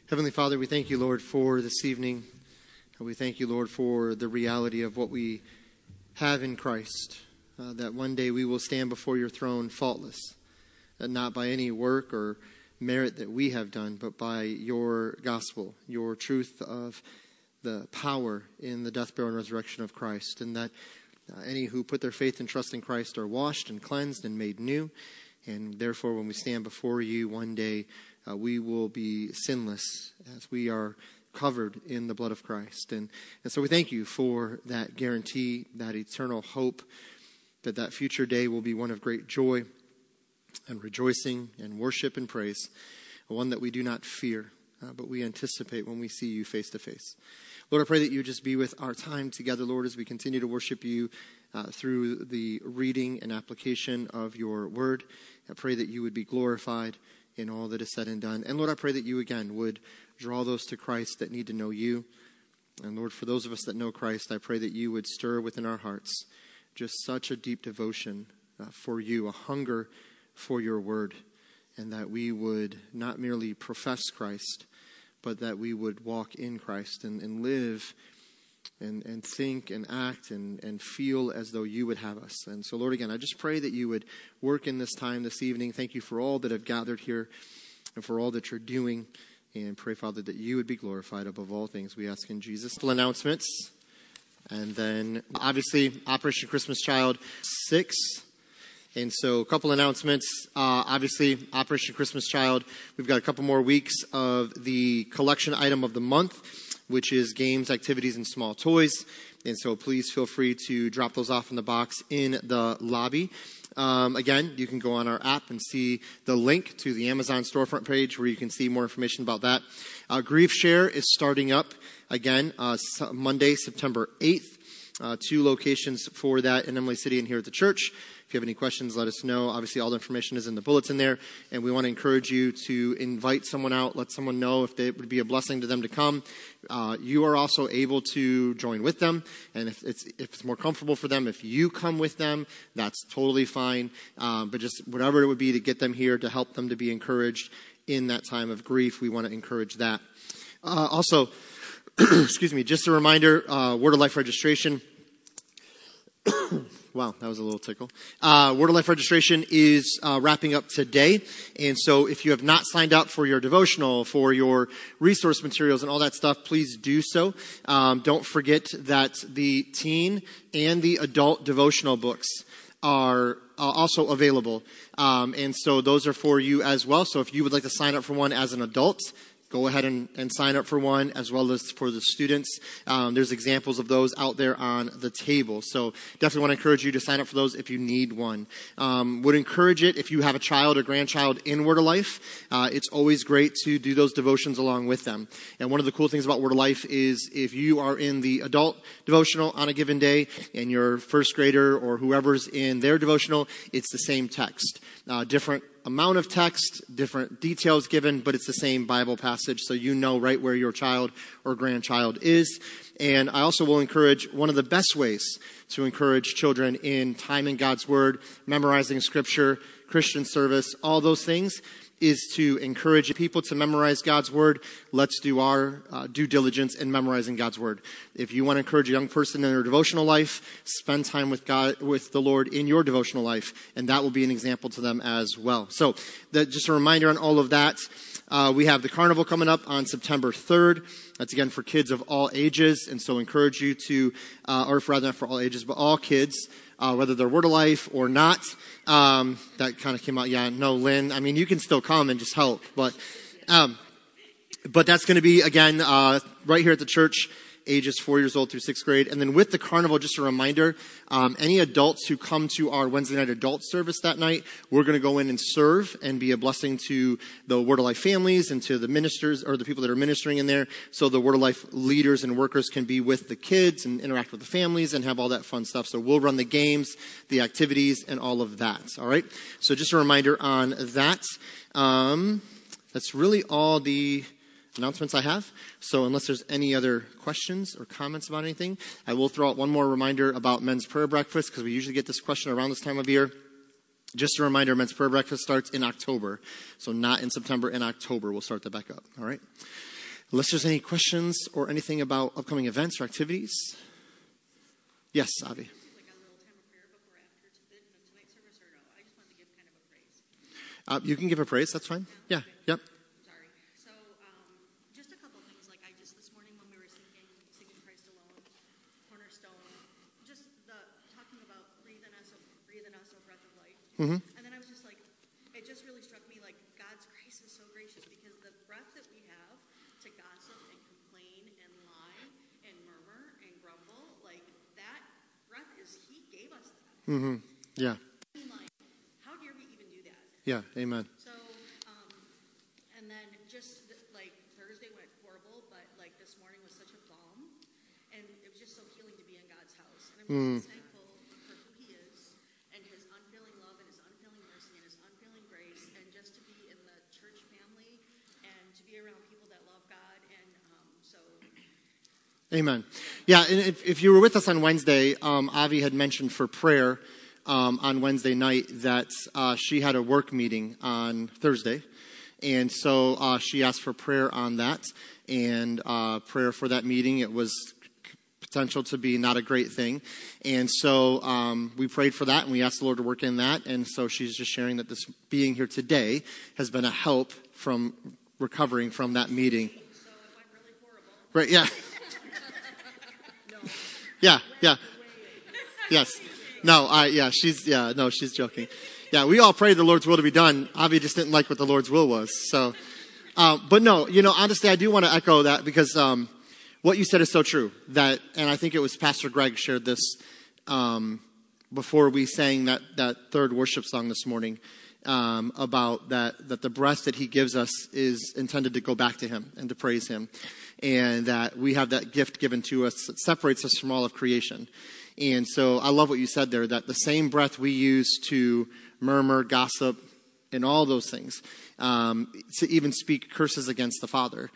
Heavenly Father, we thank you, Lord, for this evening. And we thank you, Lord, for the reality of what we have in Christ, that one day we will stand before your throne faultless, not by any work or merit that we have done, but by your gospel, your truth of the power in the death, burial, and resurrection of Christ, and that any who put their faith and trust in Christ are washed and cleansed and made new, and therefore when we stand before you one day, we will be sinless as we are covered in the blood of Christ. And so we thank you for that guarantee, that eternal hope, that future day will be one of great joy and rejoicing and worship and praise, one that we do not fear, but we anticipate when we see you face to face. Lord, I pray that you just be with our time together, Lord, as we continue to worship you through the reading and application of your word. I pray that you would be glorified in all that is said and done. And Lord, I pray that you again would draw those to Christ that need to know you. And Lord, for those of us that know Christ, I pray that you would stir within our hearts just such a deep devotion for you, a hunger for your word, and that we would not merely profess Christ, but that we would walk in Christ and live and think and act and feel as though you would have us. And so, Lord, again, I just pray that you would work in this time this evening. Thank you for all that have gathered here and for all that you're doing. And pray, Father, that you would be glorified above all things. We ask in Jesus. Announcements. And then, obviously, Operation Christmas Child 6. And so a couple announcements. Obviously, Operation Christmas Child, we've got a couple more weeks of the collection item of the month, which is games, activities, and small toys. And so please feel free to drop those off in the box in the lobby. Again, you can go on our app and see the link to the Amazon storefront page where you can see more information about that. Grief Share is starting up again Monday, September 8th. 2 locations for that in Emily City and here at the church. If you have any questions, let us know. Obviously, all the information is in the bulletin there, and we want to encourage you to invite someone out, let someone know if it would be a blessing to them to come. You are also able to join with them, and if it's more comfortable for them, if you come with them, that's totally fine. But just whatever it would be to get them here, to help them to be encouraged in that time of grief, we want to encourage that. Also, excuse me, just a reminder, Word of Life registration. Wow, that was a little tickle. Word of Life registration is wrapping up today. And so if you have not signed up for your devotional, for your resource materials and all that stuff, please do so. Don't forget that the teen and the adult devotional books are also available. And so those are for you as well. So if you would like to sign up for one as an adult, go ahead and sign up for one, as well as for the students. There's examples of those out there on the table. So definitely want to encourage you to sign up for those if you need one. Would encourage it if you have a child or grandchild in Word of Life. It's always great to do those devotions along with them. And one of the cool things about Word of Life is if you are in the adult devotional on a given day and your first grader or whoever's in their devotional, it's the same text. Different amount of text, different details given, but it's the same Bible passage, so you know right where your child or grandchild is. And I also will encourage, one of the best ways to encourage children in time in God's Word, memorizing Scripture, Christian service, all those things, is to encourage people to memorize God's Word. Let's do our due diligence in memorizing God's Word. If you want to encourage a young person in their devotional life, spend time with God, with the Lord in your devotional life, and that will be an example to them as well. So just a reminder on all of that. We have the carnival coming up on September 3rd. That's again for kids of all ages, and so encourage you to, or rather not for all ages, but all kids, whether they're Word of Life or not. That kind of came out. Yeah, no, Lynn. I mean, you can still come and just help, but that's going to be again right here at the church, ages 4 years old through 6th grade. And then with the carnival, just a reminder, any adults who come to our Wednesday night adult service that night, we're going to go in and serve and be a blessing to the Word of Life families and to the ministers or the people that are ministering in there. So the Word of Life leaders and workers can be with the kids and interact with the families and have all that fun stuff. So we'll run the games, the activities, and all of that. All right. So just a reminder on that. That's really all the announcements I have. So unless there's any other questions or comments about anything, I will throw out one more reminder about men's prayer breakfast, because we usually get this question around this time of year. Just a reminder, men's prayer breakfast starts in October. So not in September, in October, we'll start that back up. All right? Unless there's any questions or anything about upcoming events or activities. Yes, Avi. You can give a praise. That's fine. Yeah. Yep. Sorry. So, just a couple things. Like this morning when we were singing Christ Alone, Cornerstone, just talking about breathe in us, O breath of life. Mm-hmm. And then I was just like, it just really struck me like God's grace is so gracious because the breath that we have to gossip and complain and lie and murmur and grumble, like that breath He gave us that. Mm-hmm. Yeah. How dare we even do that? Yeah, amen. So, and then just like Thursday went horrible, but like this morning was such a balm, and it was just so healing to be in God's house. And I'm just thankful for who He is, and His unfailing love, and His unfailing mercy, and His unfailing grace, and just to be in the church family, and to be around people that love God, and so. Amen. Yeah, and if you were with us on Wednesday, Avi had mentioned for prayer on Wednesday night that she had a work meeting on Thursday. And so she asked for prayer on that and prayer for that meeting. It was potential to be not a great thing. And so we prayed for that and we asked the Lord to work in that. And so she's just sharing that this being here today has been a help from recovering from that meeting. So it went really horrible. Right, yeah. Yeah. Yes. She's joking. Yeah, we all prayed the Lord's will to be done. Avi just didn't like what the Lord's will was. So, but no, honestly, I do want to echo that because what you said is so true. And I think it was Pastor Greg shared this before we sang that third worship song this morning about that the breath that He gives us is intended to go back to Him and to praise Him. And that we have that gift given to us that separates us from all of creation. And so I love what you said there, that the same breath we use to murmur, gossip, and all those things, to even speak curses against the Father.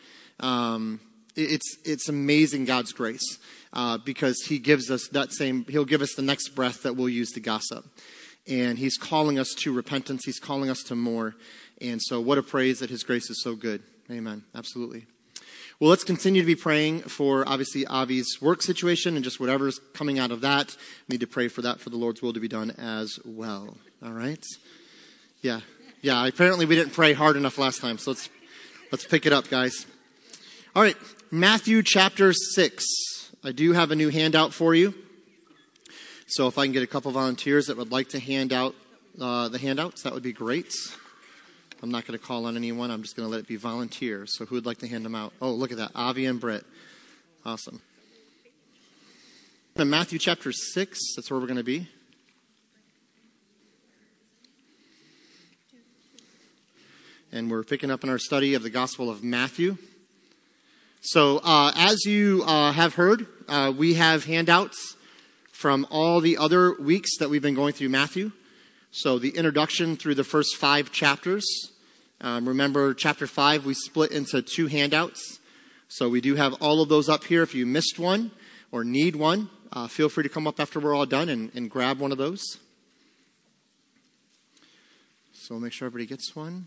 It's amazing God's grace, because He gives us He'll give us the next breath that we'll use to gossip. And He's calling us to repentance. He's calling us to more. And so what a praise that His grace is so good. Amen. Absolutely. Well, let's continue to be praying for, obviously, Avi's work situation and just whatever's coming out of that. We need to pray for that, for the Lord's will to be done as well. All right? Yeah. Apparently, we didn't pray hard enough last time, so let's pick it up, guys. All right, Matthew chapter 6. I do have a new handout for you. So if I can get a couple volunteers that would like to hand out the handouts, that would be great. I'm not going to call on anyone. I'm just going to let it be volunteers. So who would like to hand them out? Oh, look at that. Avi and Britt. Awesome. In Matthew chapter 6, that's where we're going to be. And we're picking up in our study of the Gospel of Matthew. So as you have heard, we have handouts from all the other weeks that we've been going through Matthew. So the introduction through the first 5 chapters. Remember, chapter 5, we split into 2 handouts. So we do have all of those up here. If you missed one or need one, feel free to come up after we're all done and grab one of those. So we'll make sure everybody gets one.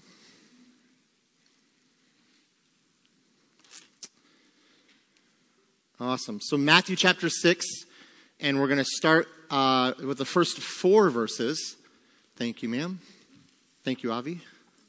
Awesome. So Matthew chapter 6, and we're going to start with the first 4 verses. Thank you, ma'am. Thank you, Avi.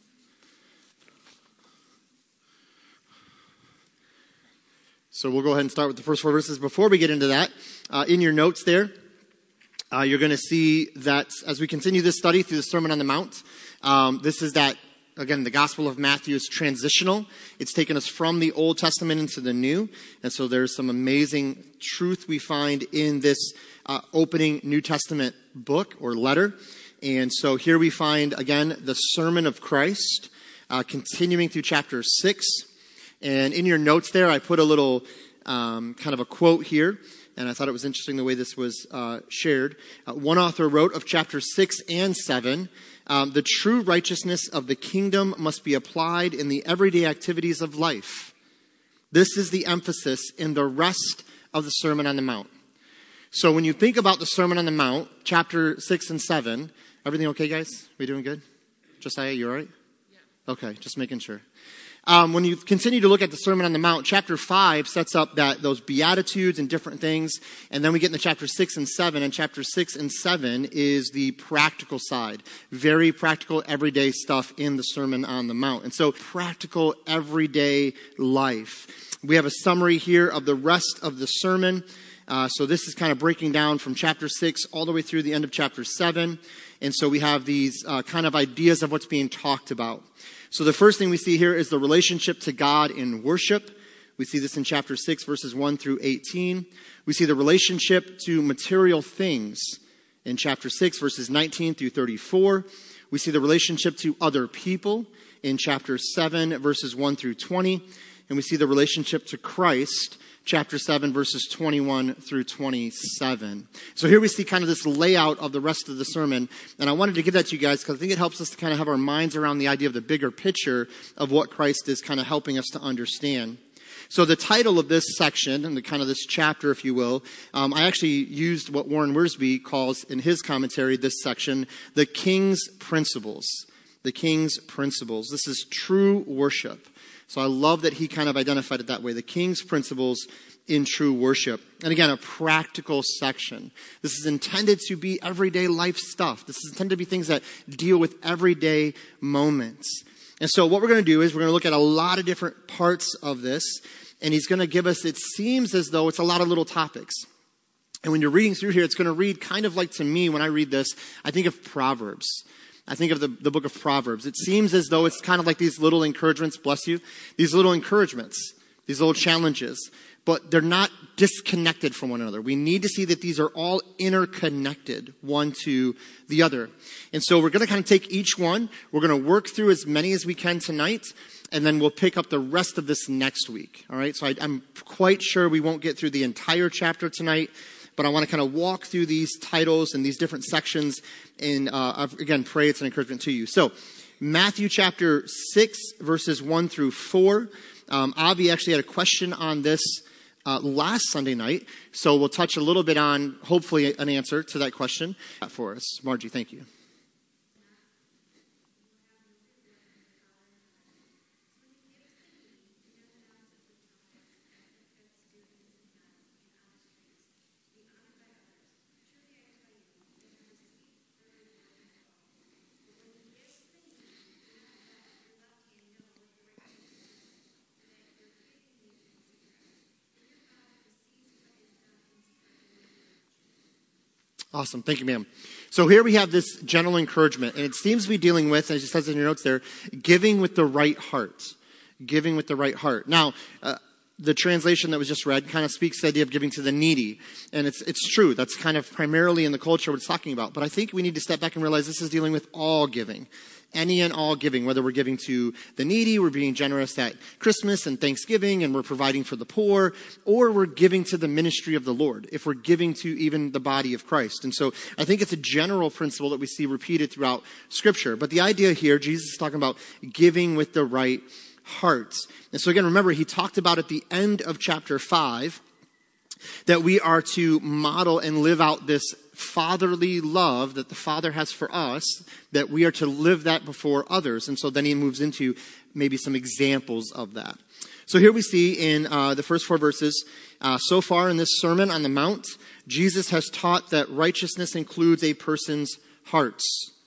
So we'll go ahead and start with the first 4 verses. Before we get into that, in your notes there, you're going to see that as we continue this study through the Sermon on the Mount, this is that, again, the Gospel of Matthew is transitional. It's taken us from the Old Testament into the New. And so there's some amazing truth we find in this opening New Testament book or letter. And so here we find, again, the Sermon of Christ, continuing through chapter 6. And in your notes there, I put a little kind of a quote here. And I thought it was interesting the way this was shared. One author wrote of chapter 6 and 7, the true righteousness of the kingdom must be applied in the everyday activities of life. This is the emphasis in the rest of the Sermon on the Mount. So when you think about the Sermon on the Mount, chapter 6 and 7, Everything okay, guys? We doing good? Josiah, you all right? Yeah. Okay, just making sure. When you continue to look at the Sermon on the Mount, chapter 5 sets up those Beatitudes and different things. And then we get into chapter 6 and 7. And chapter 6 and 7 is the practical side. Very practical, everyday stuff in the Sermon on the Mount. And so practical, everyday life. We have a summary here of the rest of the sermon. So this is kind of breaking down from chapter 6 all the way through the end of chapter 7. And so we have these kind of ideas of what's being talked about. So the first thing we see here is the relationship to God in worship. We see this in chapter 6, verses 1 through 18. We see the relationship to material things in chapter 6, verses 19 through 34. We see the relationship to other people in chapter 7, verses 1 through 20. And we see the relationship to Christ, chapter 7, verses 21 through 27. So here we see kind of this layout of the rest of the sermon. And I wanted to give that to you guys because I think it helps us to kind of have our minds around the idea of the bigger picture of what Christ is kind of helping us to understand. So the title of this section, and the kind of this chapter, if you will, I actually used what Warren Wiersbe calls in his commentary, this section, the King's Principles. The King's Principles. This is true worship. So I love that he kind of identified it that way. The King's Principles in true worship. And again, a practical section. This is intended to be everyday life stuff. This is intended to be things that deal with everyday moments. And so what we're going to do is we're going to look at a lot of different parts of this. And he's going to give us, it seems as though it's a lot of little topics. And when you're reading through here, it's going to read kind of like, to me, when I read this, I think of Proverbs. I think of the book of Proverbs. It seems as though it's kind of like these little encouragements, bless you, these little encouragements, these little challenges, but they're not disconnected from one another. We need to see that these are all interconnected, one to the other. And so we're going to kind of take each one. We're going to work through as many as we can tonight, and then we'll pick up the rest of this next week. All right? So I'm quite sure we won't get through the entire chapter tonight, but I want to kind of walk through these titles and these different sections and, again, pray it's an encouragement to you. So, Matthew chapter 6, verses 1 through 4. Avi actually had a question on this last Sunday night, so we'll touch a little bit on, hopefully, an answer to that question for us. Margie, thank you. Awesome. Thank you, ma'am. So here we have this general encouragement, and it seems to be dealing with, as it says in your notes there, giving with the right heart. Giving with the right heart. Now, the translation that was just read kind of speaks to the idea of giving to the needy. And it's true. That's kind of primarily in the culture what it's talking about. But I think we need to step back and realize this is dealing with all giving. Any and all giving, whether we're giving to the needy, we're being generous at Christmas and Thanksgiving, and we're providing for the poor, or we're giving to the ministry of the Lord, if we're giving to even the body of Christ. And so I think it's a general principle that we see repeated throughout Scripture. But the idea here, Jesus is talking about giving with the right heart. And so again, remember, he talked about at the end of chapter 5 that we are to model and live out this fatherly love that the Father has for us, that we are to live that before others. And so then he moves into maybe some examples of that. So here we see in the first 4 verses, so far in this Sermon on the Mount, Jesus has taught that righteousness includes a person's heart,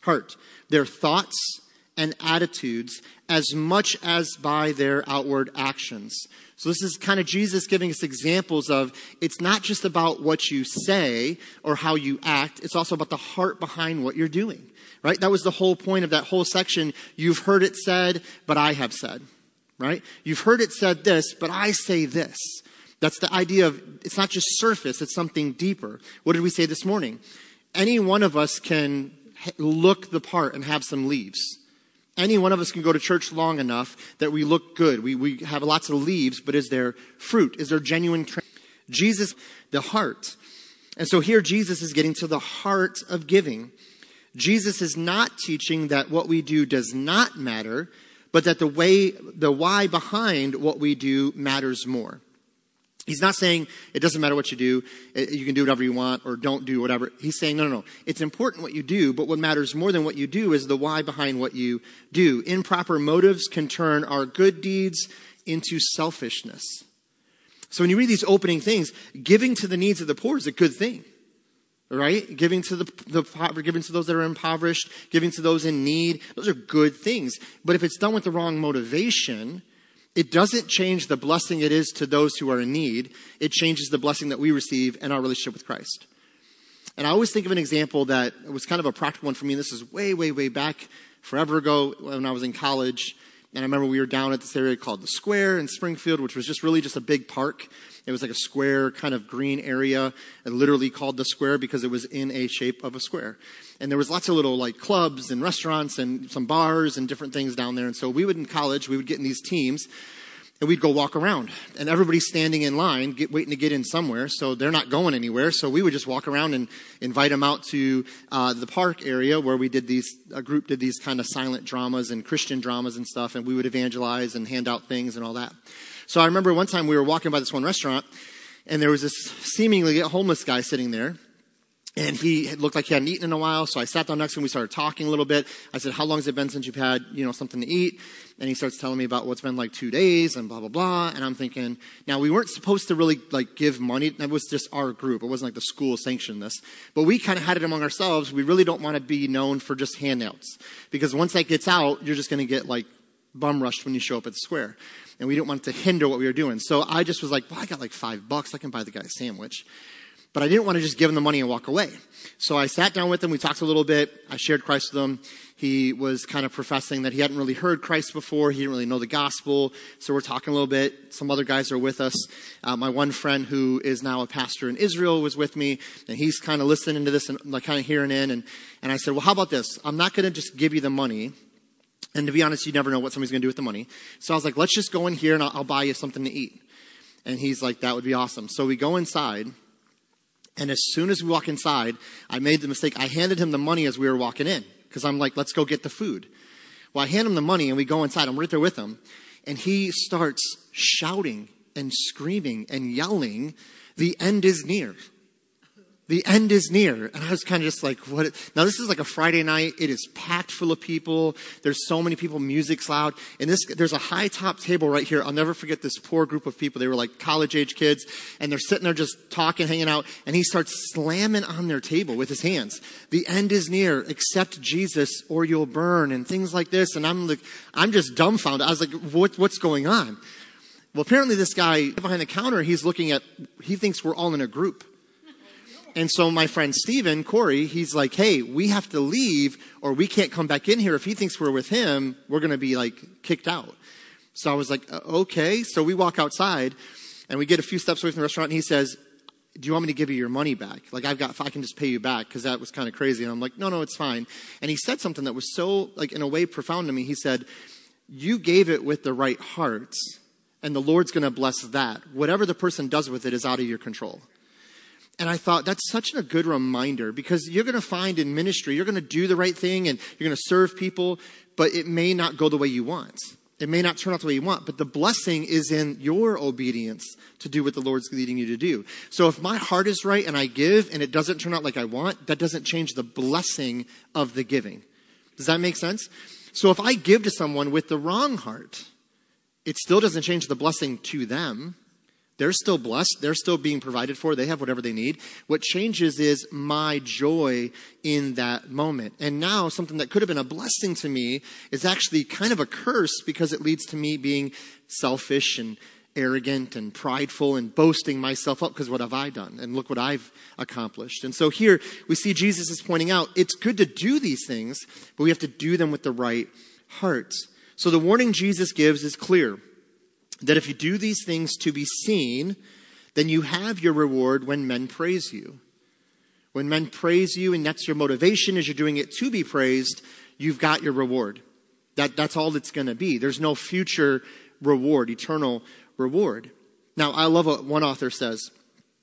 their thoughts and attitudes, as much as by their outward actions. So this is kind of Jesus giving us examples of, it's not just about what you say or how you act, it's also about the heart behind what you're doing, right? That was the whole point of that whole section. You've heard it said, but I have said, right? You've heard it said this, but I say this. That's the idea of, it's not just surface, it's something deeper. What did we say this morning? Any one of us can look the part and have some leaves. Any one of us can go to church long enough that we look good. We have lots of leaves, but is there fruit? Is there genuine Jesus, the heart. And so here Jesus is getting to the heart of giving. Jesus is not teaching that what we do does not matter, but that the why behind what we do matters more. He's not saying it doesn't matter what you do. You can do whatever you want or don't do whatever. He's saying, no. It's important what you do, but what matters more than what you do is the why behind what you do. Improper motives can turn our good deeds into selfishness. So when you read these opening things, giving to the needs of the poor is a good thing, right? Giving to giving to those that are impoverished, giving to those in need, those are good things. But if it's done with the wrong motivation, it doesn't change the blessing it is to those who are in need. It changes the blessing that we receive in our relationship with Christ. And I always think of an example that was kind of a practical one for me. This is way, way, way back, forever ago when I was in college. And I remember we were down at this area called the Square in Springfield, which was just really just a big park. It was like a square kind of green area, and literally called the Square because it was in a shape of a square. And there was lots of little like clubs and restaurants and some bars and different things down there. And so we would in college, we would get in these teams and we'd go walk around, and everybody's standing in line, waiting to get in somewhere. So they're not going anywhere. So we would just walk around and invite them out to the park area where we did a group did these kind of silent dramas and Christian dramas and stuff. And we would evangelize and hand out things and all that. So I remember one time we were walking by this one restaurant, and there was this seemingly homeless guy sitting there. And he looked like he hadn't eaten in a while. So I sat down next to him. We started talking a little bit. I said, how long has it been since you've had, something to eat? And he starts telling me about what's been like 2 days and blah, blah, blah. And I'm thinking, now we weren't supposed to really like give money. That was just our group. It wasn't like the school sanctioned this. But we kind of had it among ourselves. We really don't want to be known for just handouts. Because once that gets out, you're just going to get like bum rushed when you show up at the Square. And we didn't want it to hinder what we were doing. So I just was like, well, I got like $5. I can buy the guy a sandwich. But I didn't want to just give him the money and walk away. So I sat down with him. We talked a little bit. I shared Christ with him. He was kind of professing that he hadn't really heard Christ before. He didn't really know the gospel. So we're talking a little bit. Some other guys are with us. My one friend who is now a pastor in Israel was with me. And he's kind of listening to this and like kind of hearing in. And I said, well, how about this? I'm not going to just give you the money. And to be honest, you never know what somebody's going to do with the money. So I was like, let's just go in here and I'll buy you something to eat. And he's like, that would be awesome. So we go inside. And as soon as we walk inside, I made the mistake. I handed him the money as we were walking in because I'm like, let's go get the food. Well, I hand him the money and we go inside. I'm right there with him. And he starts shouting and screaming and yelling, the end is near. The end is near. And I was kind of just like, what? Now, this is like a Friday night. It is packed full of people. There's so many people. Music's loud. And there's a high top table right here. I'll never forget this poor group of people. They were like college age kids. And they're sitting there just talking, hanging out. And he starts slamming on their table with his hands. The end is near. Accept Jesus or you'll burn and things like this. And I'm just dumbfounded. I was like, what's going on? Well, apparently this guy behind the counter, he thinks we're all in a group. And so my friend Steven, Corey, he's like, hey, we have to leave or we can't come back in here. If he thinks we're with him, we're going to be like kicked out. So I was like, okay. So we walk outside and we get a few steps away from the restaurant and he says, do you want me to give you your money back? Like I can just pay you back because that was kind of crazy. And I'm like, no, it's fine. And he said something that was so like in a way profound to me. He said, you gave it with the right heart and the Lord's going to bless that. Whatever the person does with it is out of your control. And I thought that's such a good reminder because you're going to find in ministry, you're going to do the right thing and you're going to serve people, but it may not go the way you want. It may not turn out the way you want, but the blessing is in your obedience to do what the Lord's leading you to do. So if my heart is right and I give and it doesn't turn out like I want, that doesn't change the blessing of the giving. Does that make sense? So if I give to someone with the wrong heart, it still doesn't change the blessing to them. They're still blessed. They're still being provided for. They have whatever they need. What changes is my joy in that moment. And now something that could have been a blessing to me is actually kind of a curse because it leads to me being selfish and arrogant and prideful and boasting myself up because what have I done? And look what I've accomplished. And so here we see Jesus is pointing out it's good to do these things, but we have to do them with the right heart. So the warning Jesus gives is clear. That if you do these things to be seen, then you have your reward when men praise you. When men praise you and that's your motivation as you're doing it to be praised, you've got your reward. That's all it's going to be. There's no future reward, eternal reward. Now, I love what one author says.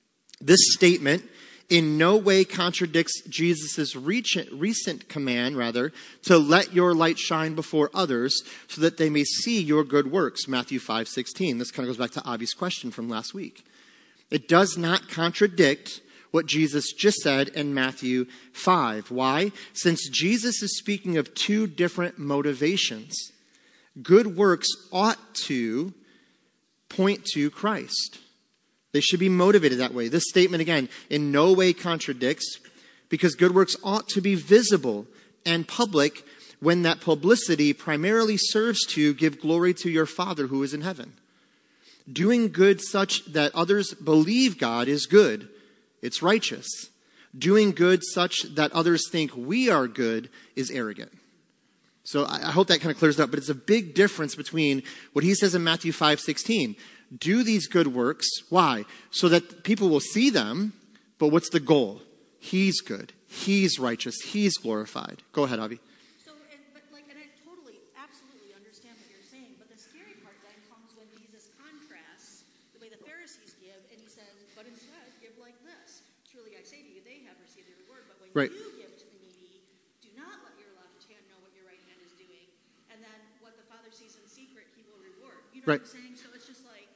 This statement in no way contradicts Jesus' recent command, to let your light shine before others so that they may see your good works. Matthew 5:16. This kind of goes back to Avi's question from last week. It does not contradict what Jesus just said in Matthew 5. Why? Since Jesus is speaking of two different motivations. Good works ought to point to Christ. They should be motivated that way. This statement, again, in no way contradicts, because good works ought to be visible and public when that publicity primarily serves to give glory to your Father who is in heaven. Doing good such that others believe God is good. It's righteous. Doing good such that others think we are good is arrogant. So I hope that kind of clears it up, but it's a big difference between what he says in Matthew 5:16. Do these good works. Why? So that people will see them, but what's the goal? He's good. He's righteous. He's glorified. Go ahead, Avi. And I totally, absolutely understand what you're saying, but the scary part then comes when Jesus contrasts the way the Pharisees give, and he says, but instead, give like this. Truly I say to you, they have received their reward, but when you give to the needy, do not let your left hand know what your right hand is doing, and then what the Father sees in secret, he will reward. You know what I'm saying? So it's just like...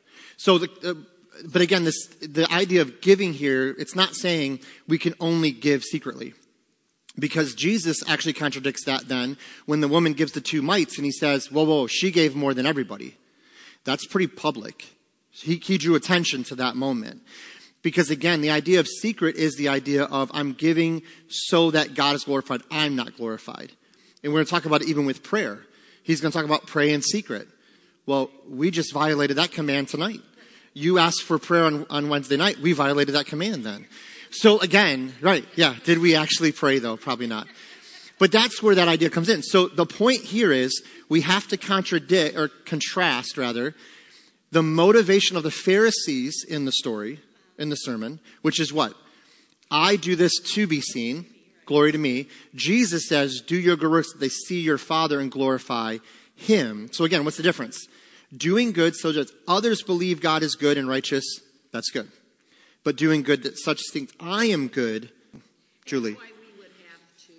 But again, the idea of giving here, it's not saying we can only give secretly. Because Jesus actually contradicts that then when the woman gives the 2 mites and he says, whoa, she gave more than everybody. That's pretty public. He drew attention to that moment. Because again, the idea of secret is the idea of I'm giving so that God is glorified. I'm not glorified. And we're going to talk about it even with prayer. He's going to talk about pray in secret. Well, we just violated that command tonight. You asked for prayer on Wednesday night. We violated that command then. So again, right, yeah, did we actually pray though? Probably not. But that's where that idea comes in. So the point here is we have to contrast the motivation of the Pharisees in the story, in the sermon, which is what? I do this to be seen. Glory to me. Jesus says, do your good works that they see your Father and glorify him. So again, what's the difference? Doing good so that others believe God is good and righteous, that's good. But doing good that such things, I am good. Julie. That's why we would have to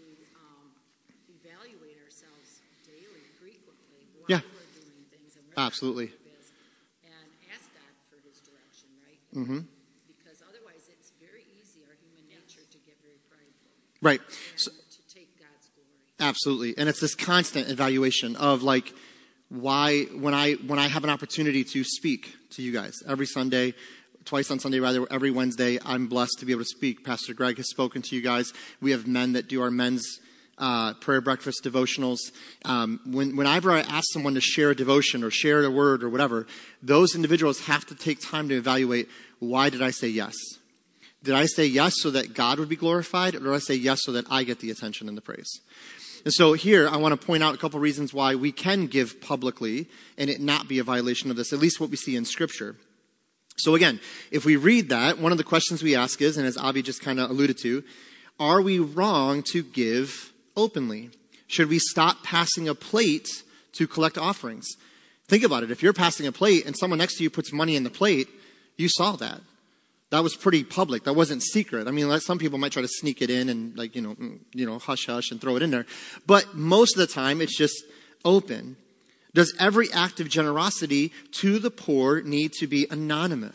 evaluate ourselves daily, frequently, while we're doing things. And Absolutely. And ask God for his direction, right? Mm-hmm. Because otherwise it's very easy, our human nature, to get very prideful. Right. And to take God's glory. Absolutely. And it's this constant evaluation of like, why, when I have an opportunity to speak to you guys every Sunday, twice on Sunday, rather, every Wednesday, I'm blessed to be able to speak. Pastor Greg has spoken to you guys. We have men that do our men's prayer breakfast devotionals. Whenever I ask someone to share a devotion or share a word or whatever, those individuals have to take time to evaluate, why did I say yes? Did I say yes so that God would be glorified, or did I say yes so that I get the attention and the praise? And so here, I want to point out a couple reasons why we can give publicly and it not be a violation of this, at least what we see in Scripture. So again, if we read that, one of the questions we ask is, and as Avi just kind of alluded to, are we wrong to give openly? Should we stop passing a plate to collect offerings? Think about it. If you're passing a plate and someone next to you puts money in the plate, you saw that. That was pretty public. That wasn't secret. I mean, some people might try to sneak it in and hush hush and throw it in there. But most of the time, it's just open. Does every act of generosity to the poor need to be anonymous?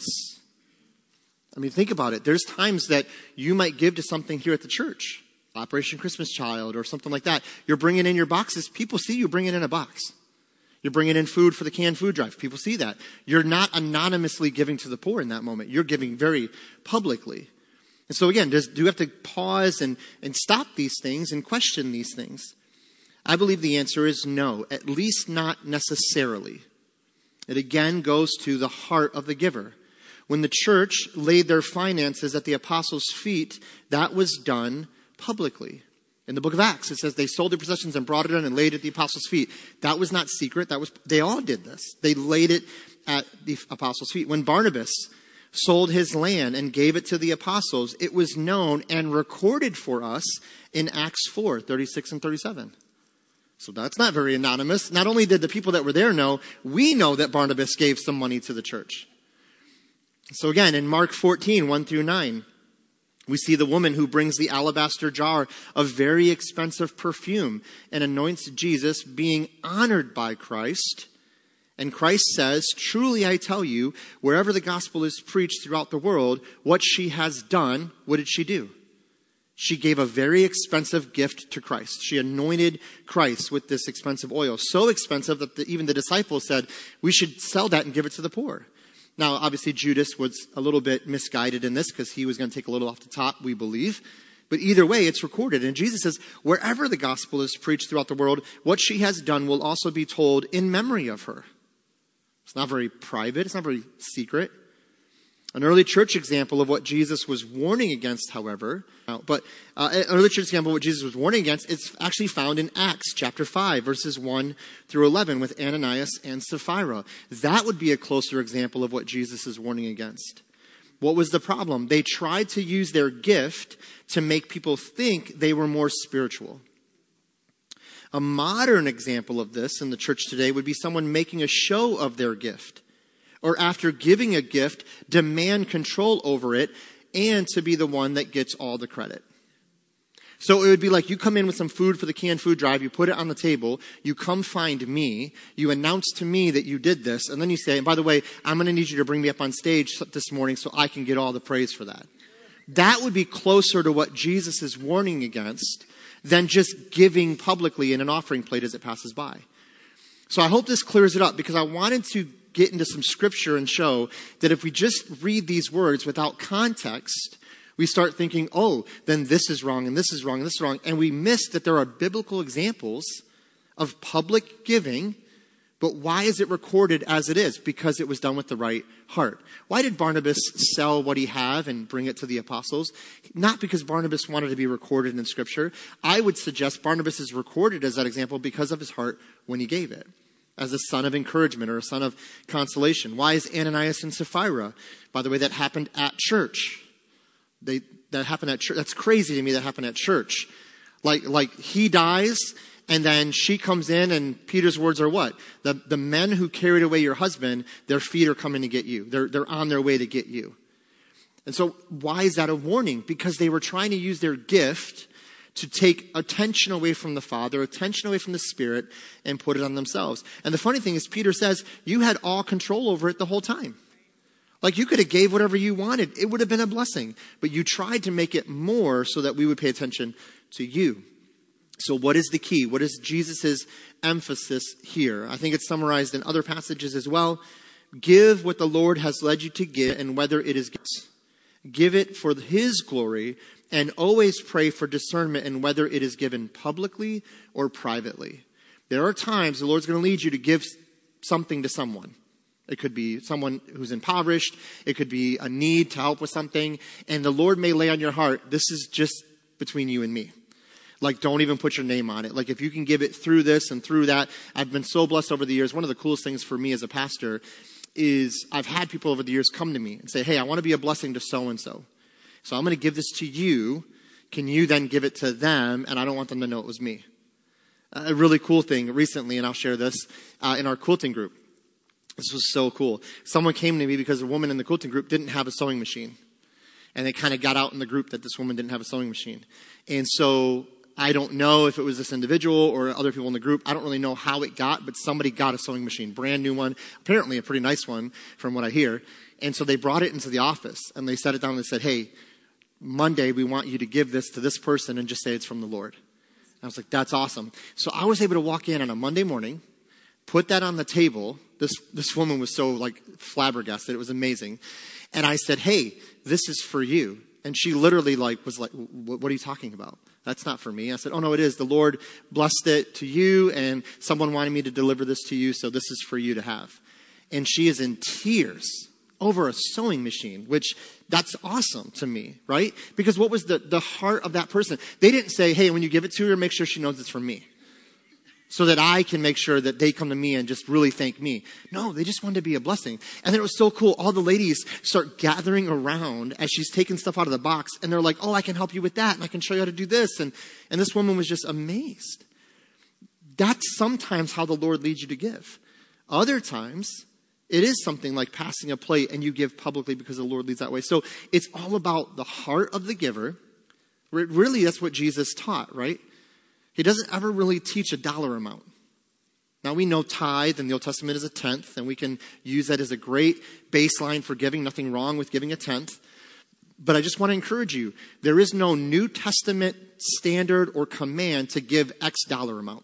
I mean, think about it. There's times that you might give to something here at the church, Operation Christmas Child or something like that. You're bringing in your boxes. People see you bringing in a box. You're bringing in food for the canned food drive. People see that. You're not anonymously giving to the poor in that moment. You're giving very publicly. And so again, do you have to pause and stop these things and question these things? I believe the answer is no, at least not necessarily. It again goes to the heart of the giver. When the church laid their finances at the apostles' feet, that was done publicly. In the book of Acts, it says they sold their possessions and brought it in and laid it at the apostles' feet. That was not secret. They all did this. They laid it at the apostles' feet. When Barnabas sold his land and gave it to the apostles, it was known and recorded for us in Acts 4, 36 and 37. So that's not very anonymous. Not only did the people that were there know, we know that Barnabas gave some money to the church. So again, in Mark 14, 1 through 9, we see the woman who brings the alabaster jar of very expensive perfume and anoints Jesus, being honored by Christ. And Christ says, truly I tell you, wherever the gospel is preached throughout the world, what she has done, what did she do? She gave a very expensive gift to Christ. She anointed Christ with this expensive oil. So expensive that even the disciples said, we should sell that and give it to the poor. Now, obviously, Judas was a little bit misguided in this because he was going to take a little off the top, we believe. But either way, it's recorded. And Jesus says, wherever the gospel is preached throughout the world, what she has done will also be told in memory of her. It's not very private. It's not very secret. An early church example of what Jesus was warning against, however, an early church example of what Jesus was warning against, it's actually found in Acts chapter 5, verses 1 through 11 with Ananias and Sapphira. That would be a closer example of what Jesus is warning against. What was the problem? They tried to use their gift to make people think they were more spiritual. A modern example of this in the church today would be someone making a show of their gift, or after giving a gift, demand control over it and to be the one that gets all the credit. So it would be like you come in with some food for the canned food drive, you put it on the table, you come find me, you announce to me that you did this, and then you say, and by the way, I'm going to need you to bring me up on stage this morning so I can get all the praise for that. That would be closer to what Jesus is warning against than just giving publicly in an offering plate as it passes by. So I hope this clears it up because I wanted to get into some scripture and show that if we just read these words without context, we start thinking, oh, then this is wrong and this is wrong and this is wrong. And we miss that there are biblical examples of public giving. But why is it recorded as it is? Because it was done with the right heart. Why did Barnabas sell what he had and bring it to the apostles? Not because Barnabas wanted to be recorded in Scripture. I would suggest Barnabas is recorded as that example because of his heart when he gave it, as a son of encouragement or a son of consolation. Why is Ananias and Sapphira? By the way, that happened at church. That happened at church. That's crazy to me that happened at church. Like he dies, and then she comes in, and Peter's words are what? The men who carried away your husband, their feet are coming to get you. They're on their way to get you. And so why is that a warning? Because they were trying to use their gift to take attention away from the Father, attention away from the Spirit, and put it on themselves. And the funny thing is, Peter says, you had all control over it the whole time. Like you could have gave whatever you wanted. It would have been a blessing. But you tried to make it more so that we would pay attention to you. So what is the key? What is Jesus' emphasis here? I think it's summarized in other passages as well. Give what the Lord has led you to give, and whether it is gifts. Give it for His glory, and always pray for discernment in whether it is given publicly or privately. There are times the Lord's going to lead you to give something to someone. It could be someone who's impoverished. It could be a need to help with something. And the Lord may lay on your heart, this is just between you and me. Like, don't even put your name on it. Like, if you can give it through this and through that. I've been so blessed over the years. One of the coolest things for me as a pastor is I've had people over the years come to me and say, hey, I want to be a blessing to so-and-so. So I'm going to give this to you. Can you then give it to them? And I don't want them to know it was me. A really cool thing recently, and I'll share this, in our quilting group. This was so cool. Someone came to me because a woman in the quilting group didn't have a sewing machine. And they kind of got out in the group that this woman didn't have a sewing machine. And so I don't know if it was this individual or other people in the group. I don't really know how it got, but somebody got a sewing machine, brand new one, apparently a pretty nice one from what I hear. And so they brought it into the office and they set it down and they said, hey, Monday we want you to give this to this person and just say it's from the Lord. And I was like, that's awesome. So I was able to walk in on a Monday morning, put that on the table. This woman was so like flabbergasted. It was amazing. And I said, hey, this is for you. And she literally was like, what are you talking about? That's not for me. I said, oh no, it is. The Lord blessed it to you and someone wanted me to deliver this to you. So this is for you to have. And she is in tears over a sewing machine, which that's awesome to me, right? Because what was the heart of that person? They didn't say, hey, when you give it to her, make sure she knows it's from me, so that I can make sure that they come to me and just really thank me. No, they just wanted to be a blessing. And then it was so cool. All the ladies start gathering around as she's taking stuff out of the box. And they're like, oh, I can help you with that. And I can show you how to do this. And this woman was just amazed. That's sometimes how the Lord leads you to give. Other times, it is something like passing a plate and you give publicly because the Lord leads that way. So it's all about the heart of the giver. Really, that's what Jesus taught, right? He doesn't ever really teach a dollar amount. Now we know tithe in the Old Testament is a tenth, and we can use that as a great baseline for giving. Nothing wrong with giving a tenth. But I just want to encourage you, there is no New Testament standard or command to give X dollar amount.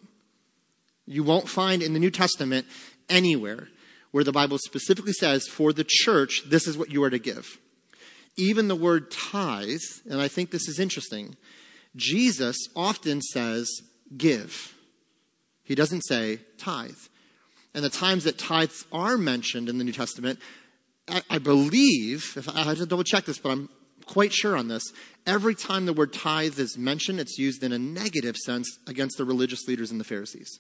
You won't find in the New Testament anywhere where the Bible specifically says, for the church, this is what you are to give. Even the word tithe, and I think this is interesting, Jesus often says, give. He doesn't say tithe. And the times that tithes are mentioned in the New Testament, I believe, if I have to double check this, but I'm quite sure on this, every time the word tithe is mentioned, it's used in a negative sense against the religious leaders and the Pharisees.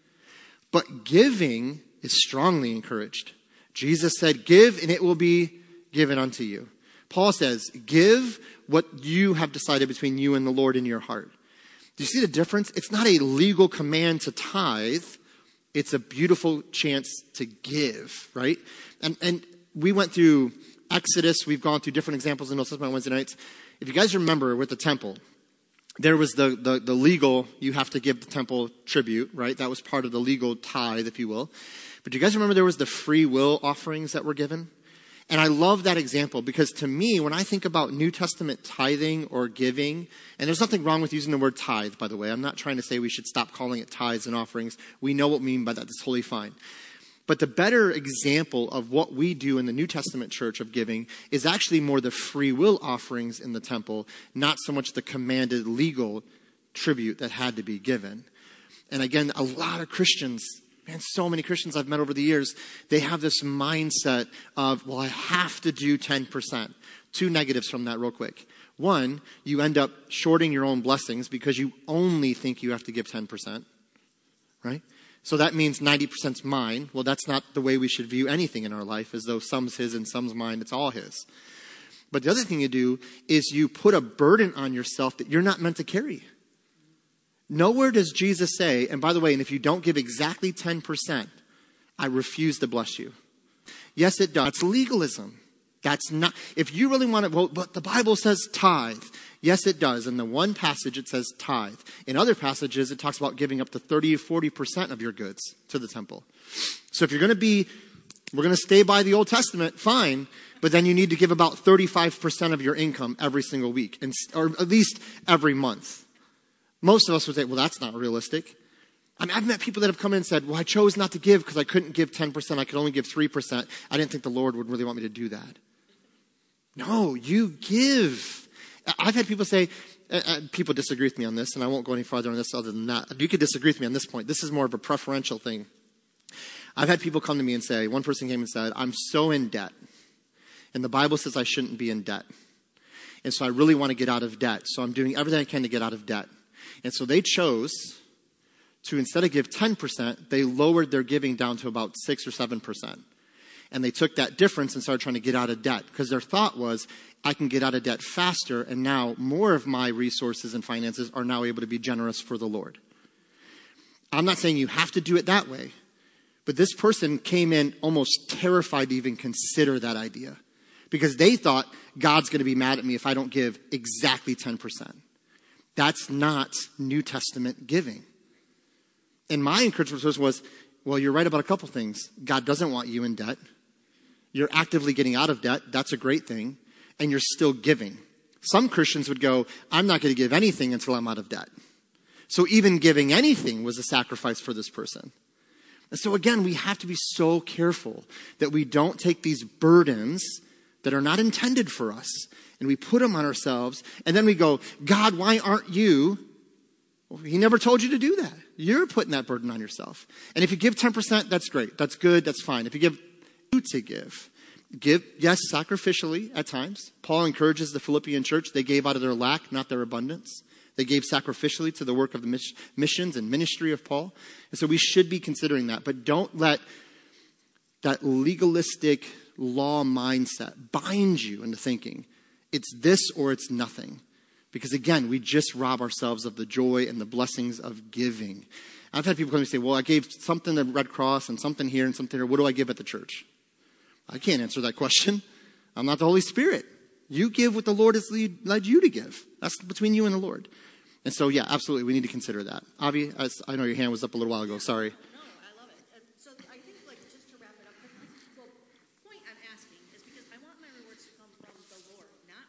But giving is strongly encouraged. Jesus said, give and it will be given unto you. Paul says, give what you have decided between you and the Lord in your heart. Do you see the difference? It's not a legal command to tithe. It's a beautiful chance to give, right? And we went through Exodus. We've gone through different examples in the Old Testament on Wednesday nights. If you guys remember with the temple, there was the legal, you have to give the temple tribute, right? That was part of the legal tithe, if you will. But do you guys remember there was the free will offerings that were given? And I love that example because to me, when I think about New Testament tithing or giving, and there's nothing wrong with using the word tithe, by the way. I'm not trying to say we should stop calling it tithes and offerings. We know what we mean by that. That's totally fine. But the better example of what we do in the New Testament church of giving is actually more the free will offerings in the temple, not so much the commanded legal tribute that had to be given. And again, a lot of Christians, man, so many Christians I've met over the years, they have this mindset of, well, I have to do 10%. Two negatives from that real quick. One, you end up shorting your own blessings because you only think you have to give 10%, right? So that means 90%'s mine. Well, that's not the way we should view anything in our life, as though some's his and some's mine. It's all his. But the other thing you do is you put a burden on yourself that you're not meant to carry. Nowhere does Jesus say, and by the way, and if you don't give exactly 10%, I refuse to bless you. Yes, it does. It's legalism. That's not, if you really want it, well, but the Bible says tithe. Yes, it does. In the one passage, it says tithe. In other passages, it talks about giving up to 30 or 40% of your goods to the temple. So if you're going to we're going to stay by the Old Testament, fine. But then you need to give about 35% of your income every single week, or at least every month. Most of us would say, well, that's not realistic. I mean, I've met people that have come in and said, well, I chose not to give because I couldn't give 10%. I could only give 3%. I didn't think the Lord would really want me to do that. No, you give. I've had people say, people disagree with me on this, and I won't go any farther on this other than that. You could disagree with me on this point. This is more of a preferential thing. I've had people come to me and say, one person came and said, I'm so in debt. And the Bible says I shouldn't be in debt. And so I really want to get out of debt. So I'm doing everything I can to get out of debt. And so they chose to, instead of give 10%, they lowered their giving down to about 6 or 7%. And they took that difference and started trying to get out of debt because their thought was, I can get out of debt faster, and now more of my resources and finances are now able to be generous for the Lord. I'm not saying you have to do it that way, but this person came in almost terrified to even consider that idea because they thought God's going to be mad at me if I don't give exactly 10%. That's not New Testament giving. And my encouragement was, well, you're right about a couple things. God doesn't want you in debt. You're actively getting out of debt. That's a great thing. And you're still giving. Some Christians would go, I'm not going to give anything until I'm out of debt. So even giving anything was a sacrifice for this person. And so again, we have to be so careful that we don't take these burdens that are not intended for us and we put them on ourselves. And then we go, God, why aren't you? Well, he never told you to do that. You're putting that burden on yourself. And if you give 10%, that's great. That's good. That's fine. If you give, to give, yes, sacrificially at times. Paul encourages the Philippian church. They gave out of their lack, not their abundance. They gave sacrificially to the work of the missions and ministry of Paul. And so we should be considering that. But don't let that legalistic law mindset bind you into thinking it's this or it's nothing. Because again, we just rob ourselves of the joy and the blessings of giving. I've had people come and say, well, I gave something to Red Cross and something here and something here. What do I give at the church? I can't answer that question. I'm not the Holy Spirit. You give what the Lord has led you to give. That's between you and the Lord. And so, yeah, absolutely, we need to consider that. Avi, I know your hand was up a little while ago. Sorry. No, I love it.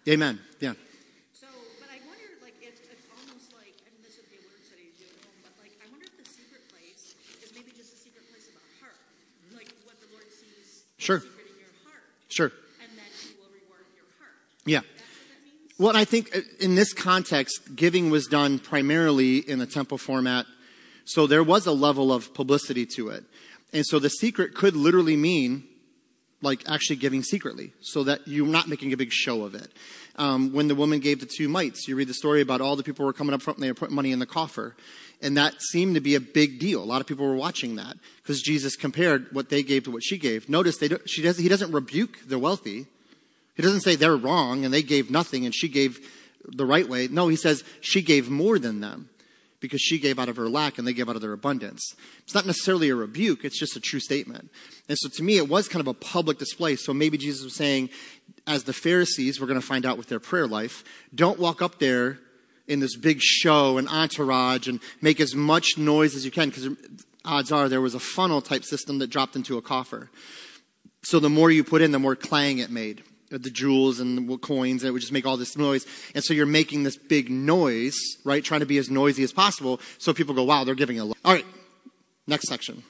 Amen. Yeah. So, but I wonder, like, it's almost like, and this would be a word study to do at home, but like, I wonder if the secret place is maybe just a secret place of our heart, like what the Lord sees Sure. secret in your heart, Sure. and then He will reward your heart. Yeah. That's what that means. Well, I think in this context, giving was done primarily in the temple format, so there was a level of publicity to it. And so the secret could literally mean like actually giving secretly, so that you're not making a big show of it. When the woman gave the 2 mites, you read the story about all the people were coming up front and they were putting money in the coffer. And that seemed to be a big deal. A lot of people were watching that because Jesus compared what they gave to what she gave. Notice he doesn't rebuke the wealthy. He doesn't say they're wrong and they gave nothing and she gave the right way. No, he says she gave more than them because she gave out of her lack and they gave out of their abundance. It's not necessarily a rebuke. It's just a true statement. And so to me, it was kind of a public display. So maybe Jesus was saying, as the Pharisees, we're going to find out with their prayer life, don't walk up there in this big show and entourage and make as much noise as you can, because odds are there was a funnel type system that dropped into a coffer. So the more you put in, the more clang it made. The jewels and the coins, and it would just make all this noise. And so you're making this big noise, right? Trying to be as noisy as possible. So people go, wow, they're giving a lot. All right, next section.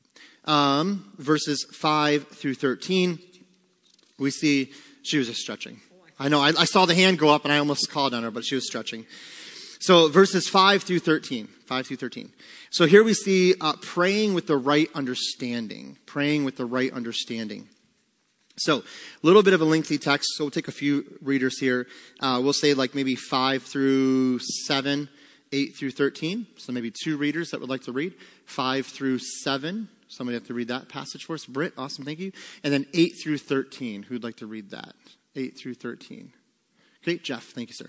Verses 5 through 13. We see she was just stretching. I know, I saw the hand go up and I almost called on her, but she was stretching. So verses 5 through 13. 5 through 13. So here we see praying with the right understanding. Praying with the right understanding. So, a little bit of a lengthy text, so we'll take a few readers here. We'll say like maybe 5 through 7, 8 through 13. So maybe 2 readers that would like to read. 5 through 7. Somebody have to read that passage for us. Britt, awesome, thank you. And then 8 through 13. Who'd like to read that? 8 through 13. Okay, Jeff, thank you, sir.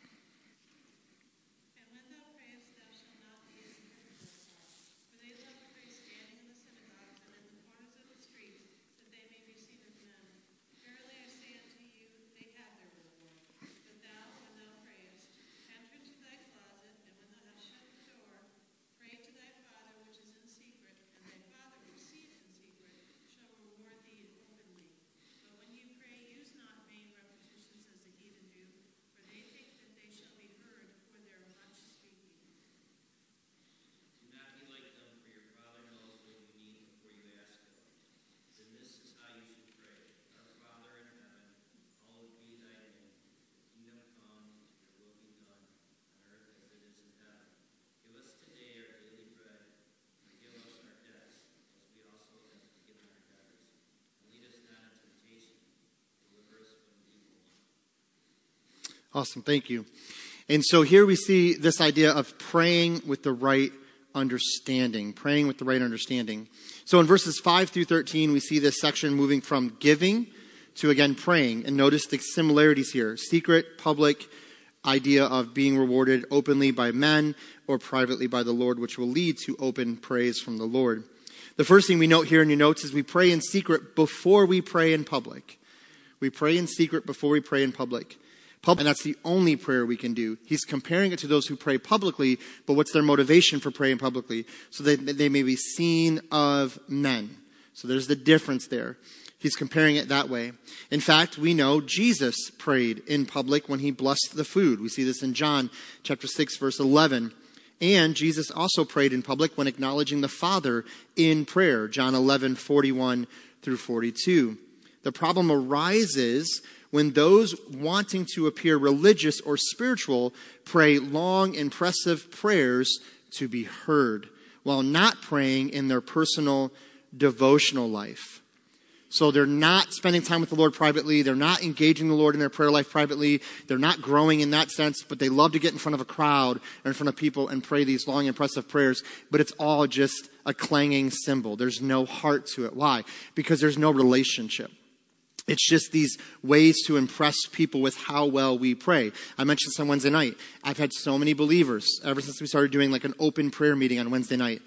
Awesome, thank you. And so here we see this idea of praying with the right understanding. Praying with the right understanding. So in verses 5 through 13, we see this section moving from giving to, again, praying. And notice the similarities here. Secret, public, idea of being rewarded openly by men or privately by the Lord, which will lead to open praise from the Lord. The first thing we note here in your notes is we pray in secret before we pray in public. We pray in secret before we pray in public. And that's the only prayer we can do. He's comparing it to those who pray publicly, but what's their motivation for praying publicly? So that they may be seen of men. So there's the difference there. He's comparing it that way. In fact, we know Jesus prayed in public when he blessed the food. We see this in John chapter 6, verse 11. And Jesus also prayed in public when acknowledging the Father in prayer. John 11, 41 through 42. The problem arises when those wanting to appear religious or spiritual pray long, impressive prayers to be heard, while not praying in their personal devotional life. So they're not spending time with the Lord privately. They're not engaging the Lord in their prayer life privately. They're not growing in that sense, but they love to get in front of a crowd or in front of people and pray these long, impressive prayers. But it's all just a clanging cymbal. There's no heart to it. Why? Because there's no relationship. It's just these ways to impress people with how well we pray. I mentioned this on Wednesday night. I've had so many believers ever since we started doing like an open prayer meeting on Wednesday night.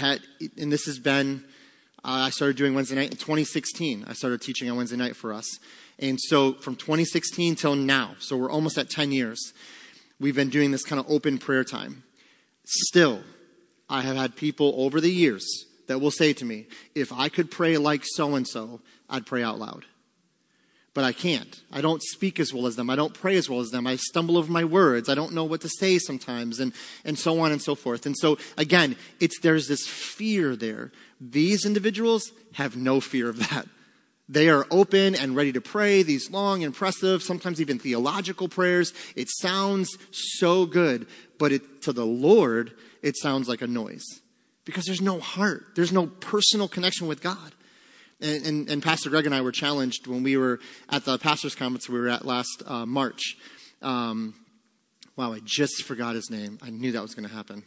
And this has been, I started doing Wednesday night in 2016. I started teaching on Wednesday night for us. And so from 2016 till now, so we're almost at 10 years, we've been doing this kind of open prayer time. Still, I have had people over the years that will say to me, if I could pray like so-and-so, I'd pray out loud. but I can't. I don't speak as well as them. I don't pray as well as them. I stumble over my words. I don't know what to say sometimes, and so on and so forth. And so, again, there's this fear there. These individuals have no fear of that. They are open and ready to pray these long, impressive, sometimes even theological prayers. It sounds so good, but to the Lord, it sounds like a noise because there's no heart. There's no personal connection with God. And Pastor Greg and I were challenged when we were at the pastor's conference we were at last March. Wow, I just forgot his name. I knew that was going to happen.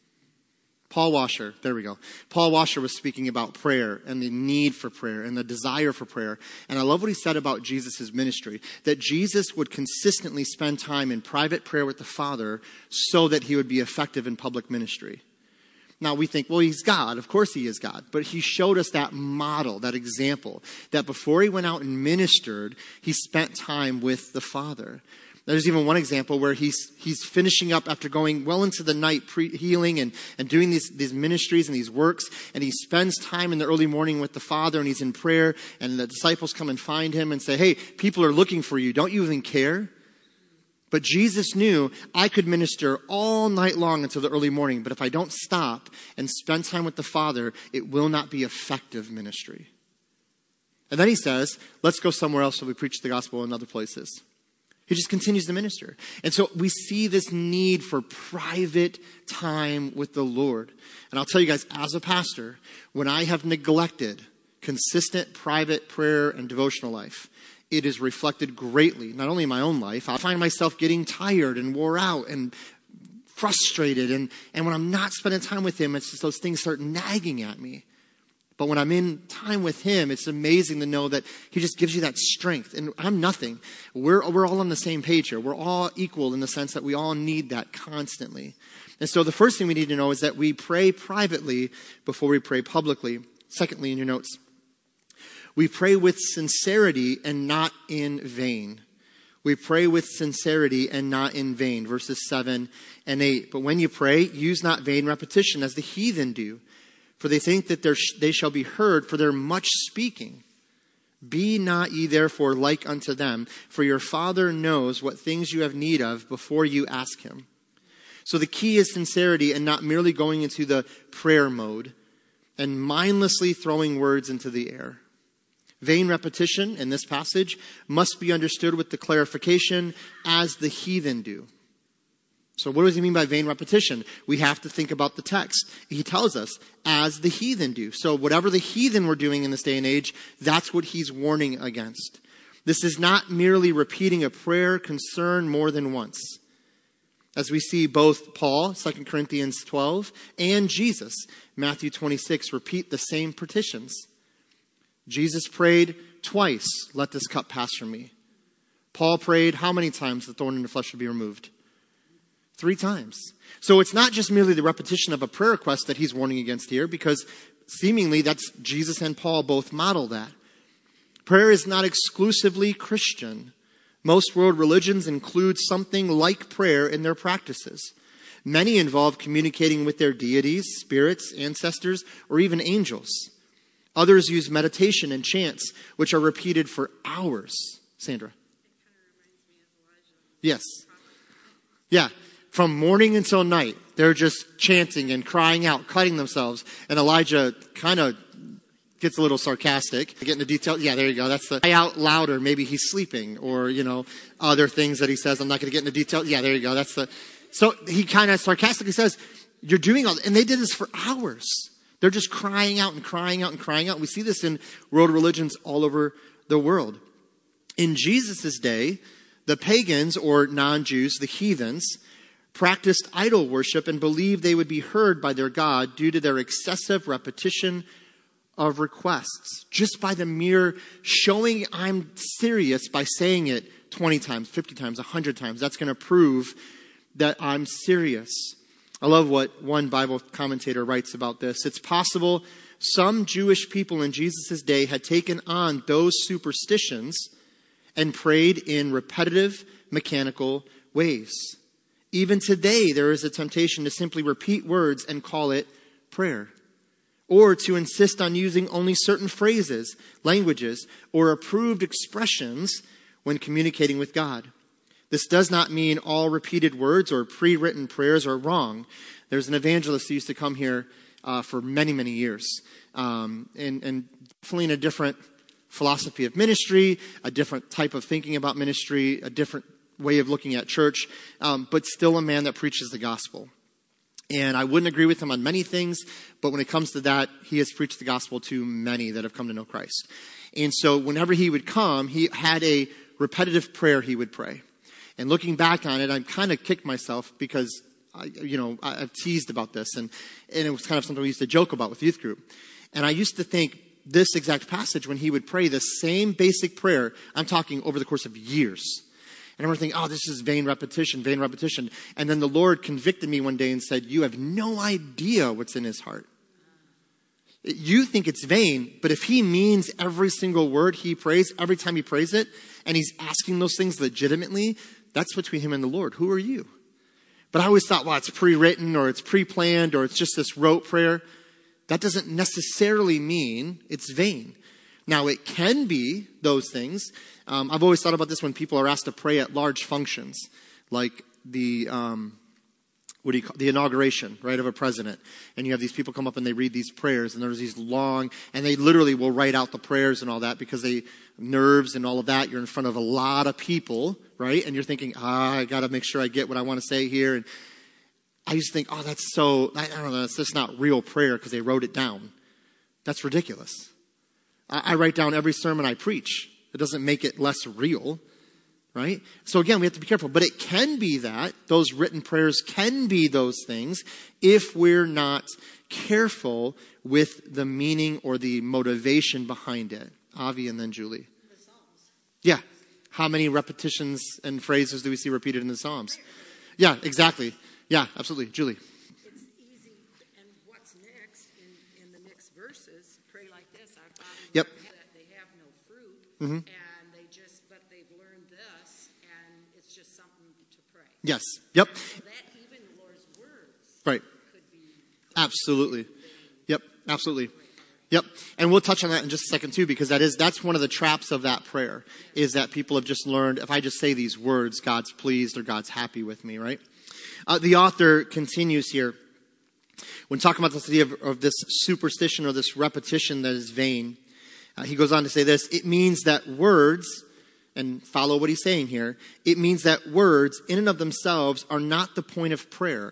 Paul Washer, there we go. Paul Washer was speaking about prayer and the need for prayer and the desire for prayer. And I love what he said about Jesus' ministry, that Jesus would consistently spend time in private prayer with the Father so that he would be effective in public ministry. Now we think, well, he's God. Of course he is God. But he showed us that model, that example, that before he went out and ministered, he spent time with the Father. There's even one example where he's finishing up after going well into the night healing and doing these ministries and these works. And he spends time in the early morning with the Father and he's in prayer. And the disciples come and find him and say, hey, people are looking for you. Don't you even care? But Jesus knew I could minister all night long until the early morning. But if I don't stop and spend time with the Father, it will not be effective ministry. And then he says, let's go somewhere else so we preach the gospel in other places. He just continues to minister. And so we see this need for private time with the Lord. And I'll tell you guys, as a pastor, when I have neglected consistent private prayer and devotional life, it is reflected greatly, not only in my own life. I find myself getting tired and wore out and frustrated. And when I'm not spending time with him, it's just those things start nagging at me. But when I'm in time with him, it's amazing to know that he just gives you that strength. And I'm nothing. We're all on the same page here. We're all equal in the sense that we all need that constantly. And so the first thing we need to know is that we pray privately before we pray publicly. Secondly, in your notes, we pray with sincerity and not in vain. We pray with sincerity and not in vain. Verses 7 and 8. But when you pray, use not vain repetition as the heathen do. For they think that they shall be heard for their much speaking. Be not ye therefore like unto them, for your Father knows what things you have need of before you ask him. So the key is sincerity and not merely going into the prayer mode and mindlessly throwing words into the air. Vain repetition in this passage must be understood with the clarification as the heathen do. So what does he mean by vain repetition? We have to think about the text. He tells us, as the heathen do. So whatever the heathen were doing in this day and age, that's what he's warning against. This is not merely repeating a prayer concern more than once. As we see both Paul, 2 Corinthians 12, and Jesus, Matthew 26, repeat the same petitions. Jesus prayed twice, let this cup pass from me. Paul prayed how many times the thorn in the flesh would be removed? 3 times. So it's not just merely the repetition of a prayer request that he's warning against here, because seemingly that's Jesus and Paul both model that. Prayer is not exclusively Christian. Most world religions include something like prayer in their practices. Many involve communicating with their deities, spirits, ancestors, or even angels. Others use meditation and chants, which are repeated for hours. Sandra? Yes. Yeah. From morning until night, they're just chanting and crying out, cutting themselves. And Elijah kind of gets a little sarcastic. Get into detail. Yeah, there you go. That's the cry out louder. Maybe he's sleeping or, other things that he says. I'm not going to get into detail. Yeah, there you go. So he kind of sarcastically says, you're doing all, and they did this for hours. They're just crying out and crying out and crying out. We see this in world religions all over the world. In Jesus' day, the pagans or non-Jews, the heathens, practiced idol worship and believed they would be heard by their God due to their excessive repetition of requests. Just by the mere showing I'm serious by saying it 20 times, 50 times, 100 times. That's going to prove that I'm serious. I love what one Bible commentator writes about this. It's possible some Jewish people in Jesus' day had taken on those superstitions and prayed in repetitive, mechanical ways. Even today, there is a temptation to simply repeat words and call it prayer. or to insist on using only certain phrases, languages, or approved expressions when communicating with God. This does not mean all repeated words or pre-written prayers are wrong. There's an evangelist who used to come here for many, many years, and definitely in a different philosophy of ministry, a different type of thinking about ministry, a different way of looking at church, but still a man that preaches the gospel. And I wouldn't agree with him on many things, but when it comes to that, he has preached the gospel to many that have come to know Christ. And so whenever he would come, he had a repetitive prayer he would pray. And looking back on it, I kind of kicked myself because I've teased about this, and it was kind of something we used to joke about with youth group. And I used to think this exact passage, when he would pray the same basic prayer, I'm talking over the course of years. And I remember thinking, this is vain repetition. And then the Lord convicted me one day and said, you have no idea what's in his heart. You think it's vain, but if he means every single word he prays, every time he prays it, and he's asking those things legitimately, that's between him and the Lord. Who are you? But I always thought, it's pre-written or it's pre-planned or it's just this rote prayer. That doesn't necessarily mean it's vain. Now, it can be those things. I've always thought about this when people are asked to pray at large functions, like the inauguration, right, of a president. And you have these people come up and they read these prayers, and there's these long, and they literally will write out the prayers and all that because nerves and all of that. You're in front of a lot of people, right? And you're thinking, I got to make sure I get what I want to say here. And I used to think, that's so, I don't know, that's just not real prayer because they wrote it down. That's ridiculous. I write down every sermon I preach. It doesn't make it less real, right? So again, we have to be careful. But it can be that. Those written prayers can be those things if we're not careful with the meaning or the motivation behind it. Avi and then Julie. The Psalms. Yeah. How many repetitions and phrases do we see repeated in the Psalms? Yeah, exactly. Yeah, absolutely. Julie. It's easy. And what's next in the next verses, pray like this. Our Father, Yep. that they have no fruit, Mm-hmm. and but they've learned this, and it's just something to pray. Yes. Yep. So that even the Lord's words Right. could be. Absolutely. Yep. Absolutely. Yep. And we'll touch on that in just a second too, because that's one of the traps of that prayer, is that people have just learned, if I just say these words, God's pleased or God's happy with me, right? The author continues here. When talking about this idea of this superstition or this repetition that is vain, he goes on to say this: it means that words, and follow what he's saying here, it means that words in and of themselves are not the point of prayer.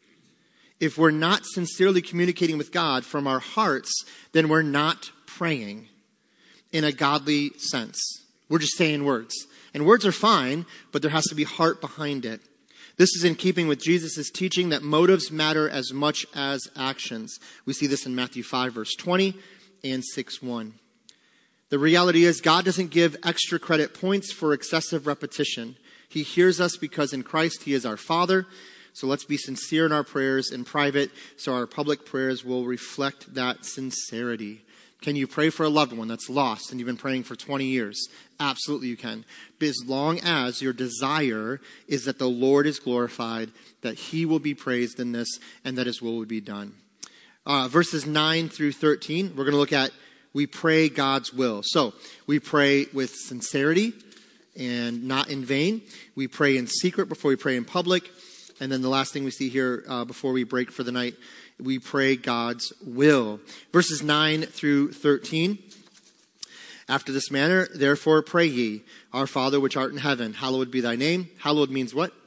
If we're not sincerely communicating with God from our hearts, then we're not praying in a godly sense. We're just saying words. And words are fine, but there has to be heart behind it. This is in keeping with Jesus' teaching that motives matter as much as actions. We see this in Matthew 5, verse 20 and 6:1. The reality is God doesn't give extra credit points for excessive repetition. He hears us because in Christ he is our Father. So let's be sincere in our prayers in private so our public prayers will reflect that sincerity. Can you pray for a loved one that's lost and you've been praying for 20 years? Absolutely you can. But as long as your desire is that the Lord is glorified, that he will be praised in this, and that his will would be done. Verses 9 through 13, we're going to look at we pray God's will. So we pray with sincerity and not in vain. We pray in secret before we pray in public. And then the last thing we see here before we break for the night, we pray God's will. Verses 9 through 13. After this manner, therefore pray ye, our Father which art in heaven, hallowed be thy name. Hallowed means what?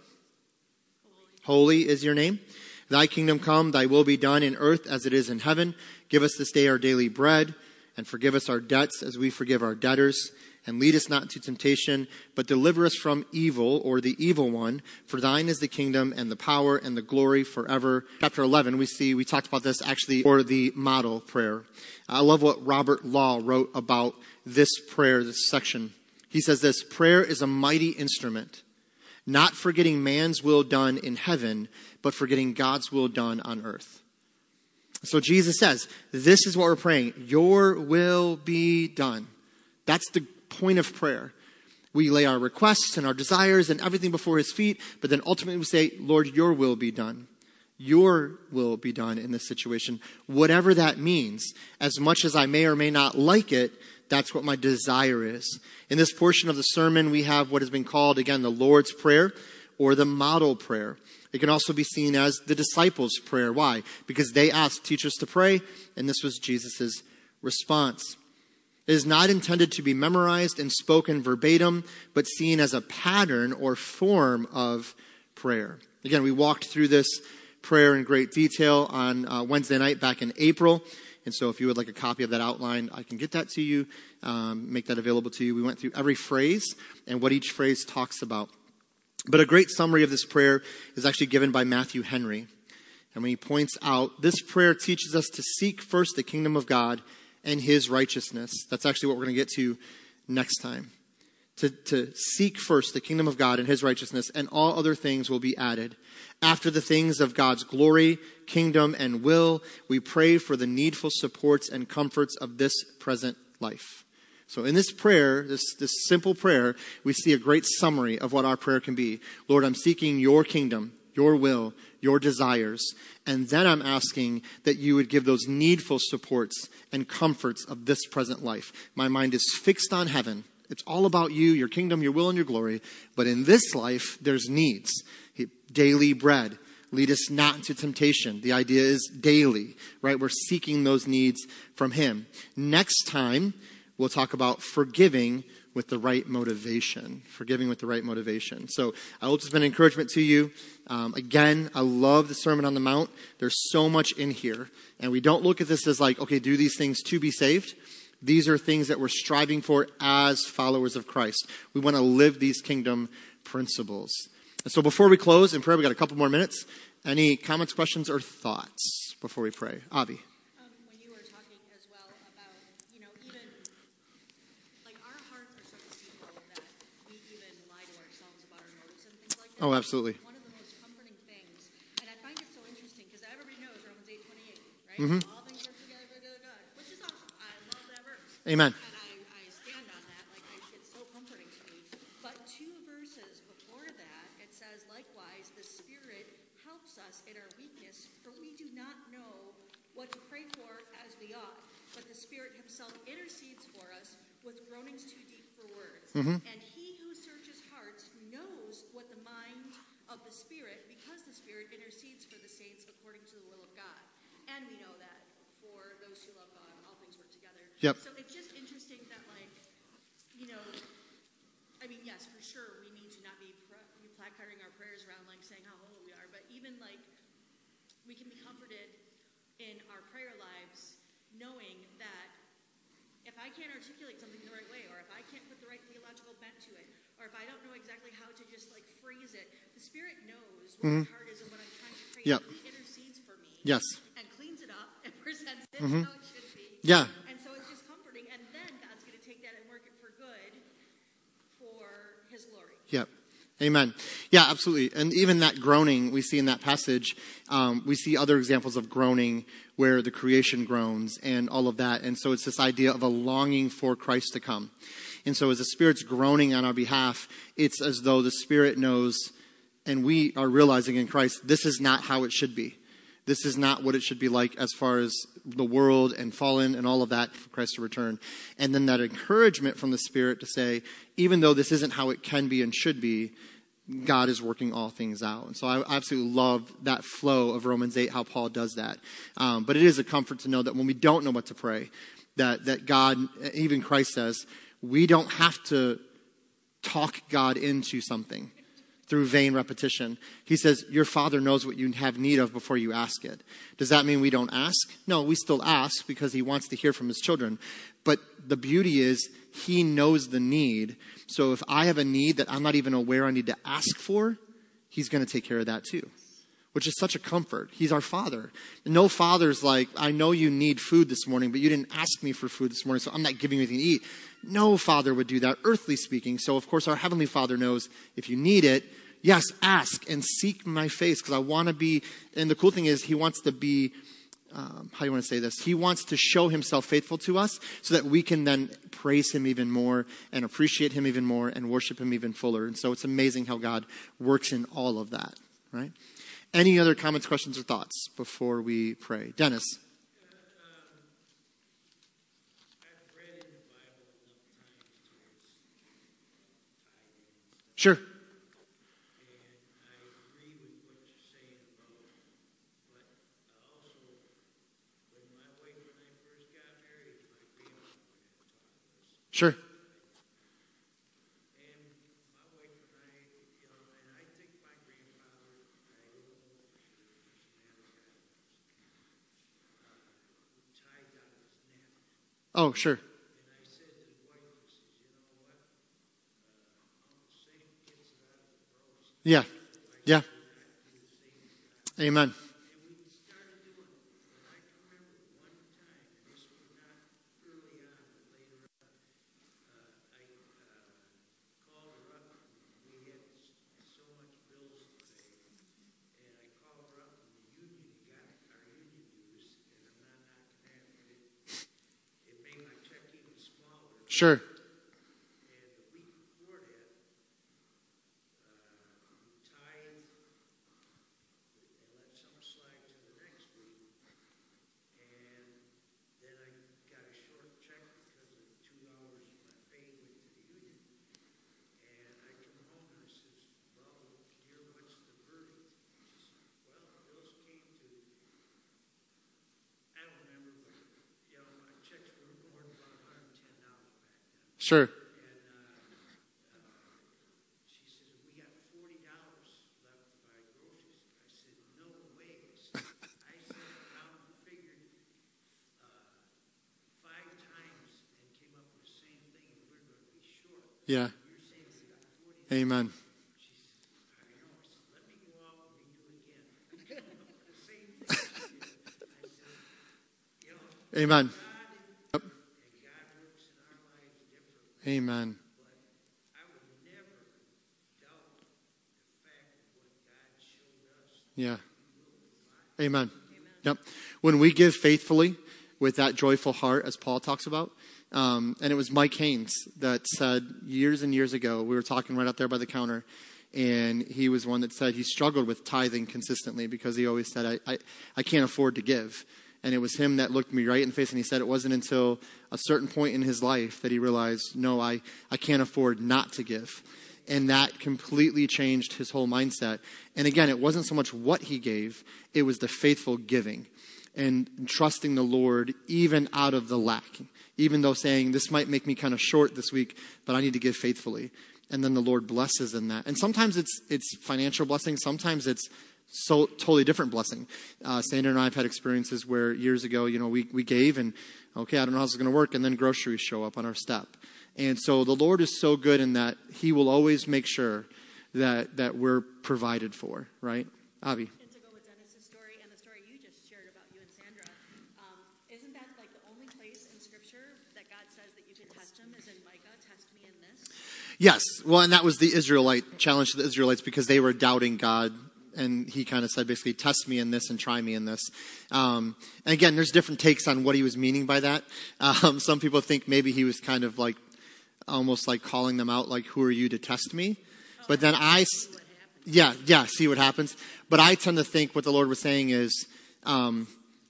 Holy is your name. Thy kingdom come, thy will be done in earth as it is in heaven. Give us this day our daily bread, and forgive us our debts as we forgive our debtors. And lead us not into temptation, but deliver us from evil, or the evil one. For thine is the kingdom and the power and the glory forever. Chapter 11, we talked about this actually, or the model prayer. I love what Robert Law wrote about this prayer, this section. He says this: prayer is a mighty instrument, not forgetting man's will done in heaven, but forgetting God's will done on earth. So Jesus says, this is what we're praying. Your will be done. That's the point of prayer. We lay our requests and our desires and everything before his feet, but then ultimately we say, Lord, your will be done. your will be done in this situation, whatever that means. As much as I may or may not like it, that's what my desire is. In this portion of the sermon, we have what has been called, again, the Lord's Prayer or the model prayer. It can also be seen as the disciples' prayer. Why? Because they asked teachers to pray, and this was Jesus' response. It is not intended to be memorized and spoken verbatim, but seen as a pattern or form of prayer. Again, we walked through this prayer in great detail on Wednesday night back in April. And so if you would like a copy of that outline, I can get that to you, make that available to you. We went through every phrase and what each phrase talks about. But a great summary of this prayer is actually given by Matthew Henry. And when he points out, this prayer teaches us to seek first the kingdom of God and his righteousness. That's actually what we're going to get to next time. To seek first the kingdom of God and his righteousness, and all other things will be added. After the things of God's glory, kingdom, and will, we pray for the needful supports and comforts of this present life. So in this prayer, this simple prayer, we see a great summary of what our prayer can be. Lord, I'm seeking your kingdom, your will, your desires. And then I'm asking that you would give those needful supports and comforts of this present life. My mind is fixed on heaven. It's all about you, your kingdom, your will, and your glory. But in this life, there's needs. Daily bread. Lead us not into temptation. The idea is daily, right? We're seeking those needs from him. Next time, we'll talk about forgiving with the right motivation. Forgiving with the right motivation. So I hope it's been an encouragement to you. Again, I love the Sermon on the Mount. There's so much in here. And we don't look at this as like, okay, do these things to be saved. These are things that we're striving for as followers of Christ. We want to live these kingdom principles. And so before we close in prayer, we got a couple more minutes. Any comments, questions, or thoughts before we pray? Avi. When you were talking as well about, even like our hearts are so deceitful that we even lie to ourselves about our motives and things like that. Oh, absolutely. One of the most comforting things, and I find it so interesting because everybody knows Romans 8:28, right? Mm-hmm. All things work together for the good of God, which is awesome. I love that verse. Amen. And I stand on that. It's so comforting to me. But 2 verses before that, it says, likewise, the Spirit helps us in our weakness, for we do not know what to pray for as we ought. But the Spirit himself intercedes for us with groanings too deep for words. Mm-hmm. And he who searches hearts knows what the mind of the Spirit, because the Spirit intercedes for the saints according to the will of God. And we know that for those who love God, all things work together. Yep. So it's just interesting that, yes, for sure, we need to not be placarding our prayers around, saying how holy we are. But even, we can be comforted in our prayer lives knowing that if I can't articulate something the right way, or if I can't put the right theological bent to it, or if I don't know exactly how to just, phrase it, the Spirit knows what my heart is and what I'm trying to pray. Yep. He intercedes for me. Yes. And cleans it up and presents it how it should be. Yeah. And so it's just comforting. And then God's going to take that and work it for good for his glory. Yep. Amen. Yeah, absolutely. And even that groaning we see in that passage, we see other examples of groaning where the creation groans and all of that. And so it's this idea of a longing for Christ to come. And so as the Spirit's groaning on our behalf, it's as though the Spirit knows and we are realizing in Christ, this is not how it should be. This is not what it should be like as far as the world and fallen and all of that for Christ to return. And then that encouragement from the Spirit to say, even though this isn't how it can be and should be, God is working all things out. And so I absolutely love that flow of Romans 8, how Paul does that. But it is a comfort to know that when we don't know what to pray, that God, even Christ says, we don't have to talk God into something through vain repetition. He says, your Father knows what you have need of before you ask it. Does that mean we don't ask? No, we still ask because he wants to hear from his children. But the beauty is he knows the need. So if I have a need that I'm not even aware I need to ask for, he's going to take care of that too, which is such a comfort. He's our Father. No father's like, I know you need food this morning, but you didn't ask me for food this morning, so I'm not giving you anything to eat. No father would do that, earthly speaking. So, of course, our Heavenly Father knows if you need it, yes, ask and seek my face because I want to be. And the cool thing is he wants to be, how do you want to say this? He wants to show himself faithful to us so that we can then praise him even more and appreciate him even more and worship him even fuller. And so it's amazing how God works in all of that, right? Any other comments, questions, or thoughts before we pray? Dennis. Sure. Sure. Oh, sure. Yeah. Yeah. Amen. Sure. Sure. Yeah. Amen. Amen. Yep. Amen. Yeah. Amen. Yep. When we give faithfully with that joyful heart, as Paul talks about, and it was Mike Haynes that said years and years ago, we were talking right out there by the counter, and he was one that said he struggled with tithing consistently because he always said, I can't afford to give. And it was him that looked me right in the face, and he said it wasn't until a certain point in his life that he realized, no, I can't afford not to give. And that completely changed his whole mindset. And again, it wasn't so much what he gave, it was the faithful giving and trusting the Lord even out of the lack. Even though saying, this might make me kind of short this week, but I need to give faithfully. And then the Lord blesses in that. And sometimes it's financial blessing. Sometimes it's so totally different blessing. Sandra and I have had experiences where years ago, we gave and, okay, I don't know how this is going to work. And then groceries show up on our step. And so the Lord is so good in that he will always make sure that we're provided for, right? Avi. And to go with Dennis's story and the story you just shared about you and Sandra, isn't that like the only place in Scripture that God says that you can test him is in Micah, test me in this? Yes. Well, and that was the Israelite challenge to the Israelites because they were doubting God. And he kind of said, basically, test me in this and try me in this. And again, there's different takes on what he was meaning by that. Some people think maybe he was kind of like, almost like calling them out, like, who are you to test me? But then see what happens. But I tend to think what the Lord was saying is, when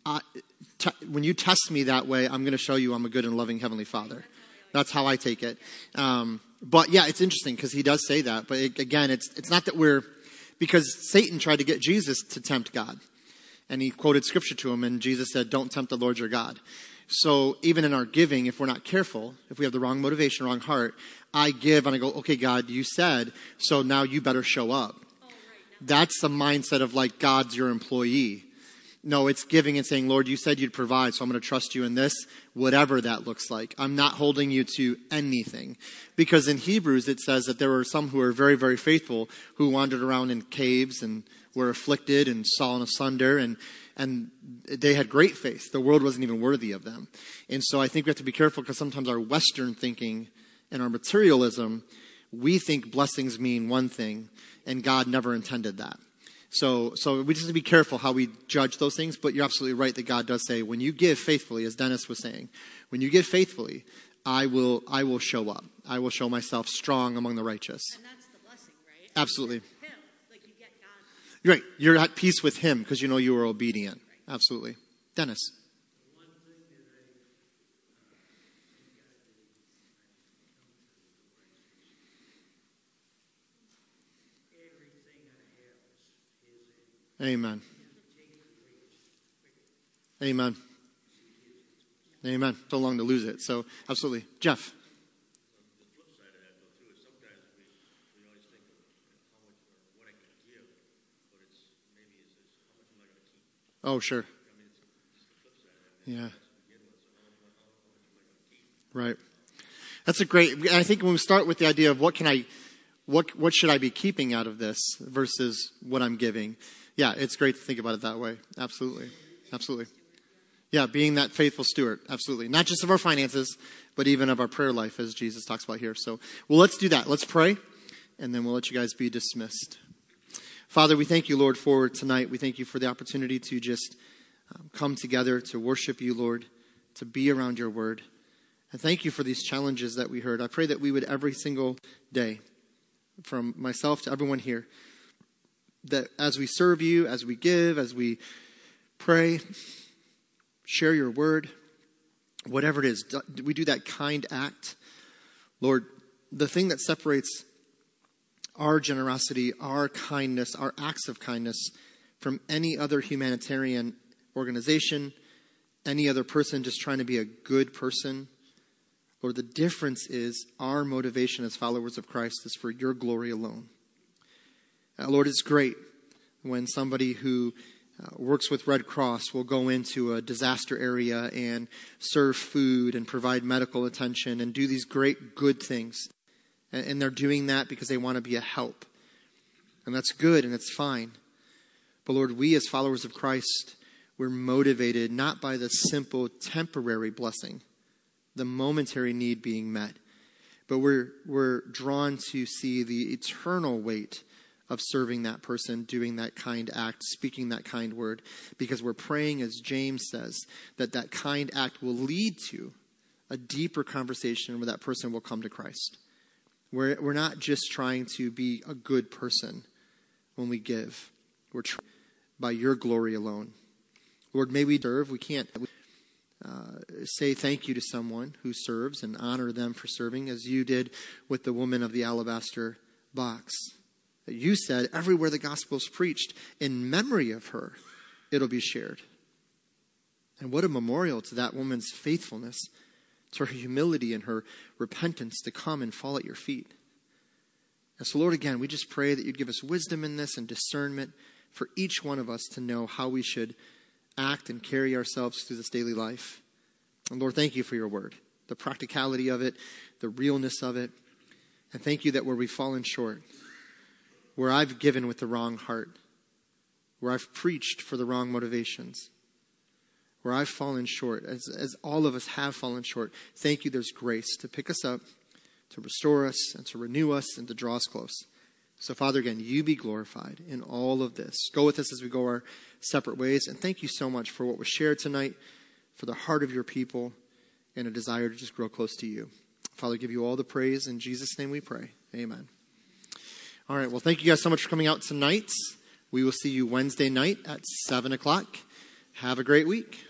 you test me that way, I'm going to show you I'm a good and loving Heavenly Father. That's how I take it. But yeah, it's interesting because he does say that. But again, it's not that because Satan tried to get Jesus to tempt God. And he quoted scripture to him, and Jesus said, don't tempt the Lord your God. So even in our giving, if we're not careful, if we have the wrong motivation, wrong heart, I give and I go, okay, God, you said, so now you better show up. That's the mindset of like God's your employee. No, it's giving and saying, Lord, you said you'd provide, so I'm going to trust you in this, whatever that looks like. I'm not holding you to anything. Because in Hebrews, it says that there were some who were very, very faithful who wandered around in caves and were afflicted and sawn asunder, and they had great faith. The world wasn't even worthy of them. And so I think we have to be careful because sometimes our Western thinking and our materialism, we think blessings mean one thing, and God never intended that. So we just have to be careful how we judge those things, but you're absolutely right that God does say, when you give faithfully, as Dennis was saying, when you give faithfully, I will show up. I will show myself strong among the righteous. And that's the blessing, right? Absolutely. Him, like you get God. Right. You're at peace with him because you know you were obedient. Absolutely. Dennis. Amen. Amen. Amen. So long to lose it. So, absolutely. Jeff. Oh, sure. Yeah. Right. That's a great, I think when we start with the idea of what should I be keeping out of this versus what I'm giving. Yeah, it's great to think about it that way. Absolutely. Absolutely. Yeah, being that faithful steward. Absolutely. Not just of our finances, but even of our prayer life, as Jesus talks about here. So, well, let's do that. Let's pray, and then we'll let you guys be dismissed. Father, we thank you, Lord, for tonight. We thank you for the opportunity to just come together to worship you, Lord, to be around your word. And thank you for these challenges that we heard. I pray that we would every single day, from myself to everyone here, that as we serve you, as we give, as we pray, share your word, whatever it is, we do that kind act. Lord, the thing that separates our generosity, our kindness, our acts of kindness from any other humanitarian organization, any other person just trying to be a good person, Lord, the difference is our motivation as followers of Christ is for your glory alone. Lord, it's great when somebody who works with Red Cross will go into a disaster area and serve food and provide medical attention and do these great good things. And they're doing that because they want to be a help. And that's good and it's fine. But Lord, we as followers of Christ, we're motivated not by the simple temporary blessing, the momentary need being met, but we're drawn to see the eternal weight of serving that person, doing that kind act, speaking that kind word, because we're praying, as James says, that kind act will lead to a deeper conversation where that person will come to Christ. We're not just trying to be a good person when we give. We're trying by your glory alone. Lord, may we serve. We can't say thank you to someone who serves and honor them for serving, as you did with the woman of the alabaster box. You said, everywhere the gospel is preached, in memory of her, it'll be shared. And what a memorial to that woman's faithfulness, to her humility and her repentance to come and fall at your feet. And so, Lord, again, we just pray that you'd give us wisdom in this and discernment for each one of us to know how we should act and carry ourselves through this daily life. And Lord, thank you for your word, the practicality of it, the realness of it. And thank you that where we've fallen short, where I've given with the wrong heart, where I've preached for the wrong motivations, where I've fallen short, as all of us have fallen short, thank you there's grace to pick us up, to restore us, and to renew us, and to draw us close. So, Father, again, you be glorified in all of this. Go with us as we go our separate ways. And thank you so much for what was shared tonight, for the heart of your people, and a desire to just grow close to you. Father, give you all the praise. In Jesus' name we pray. Amen. All right. Well, thank you guys so much for coming out tonight. We will see you Wednesday night at 7 o'clock. Have a great week.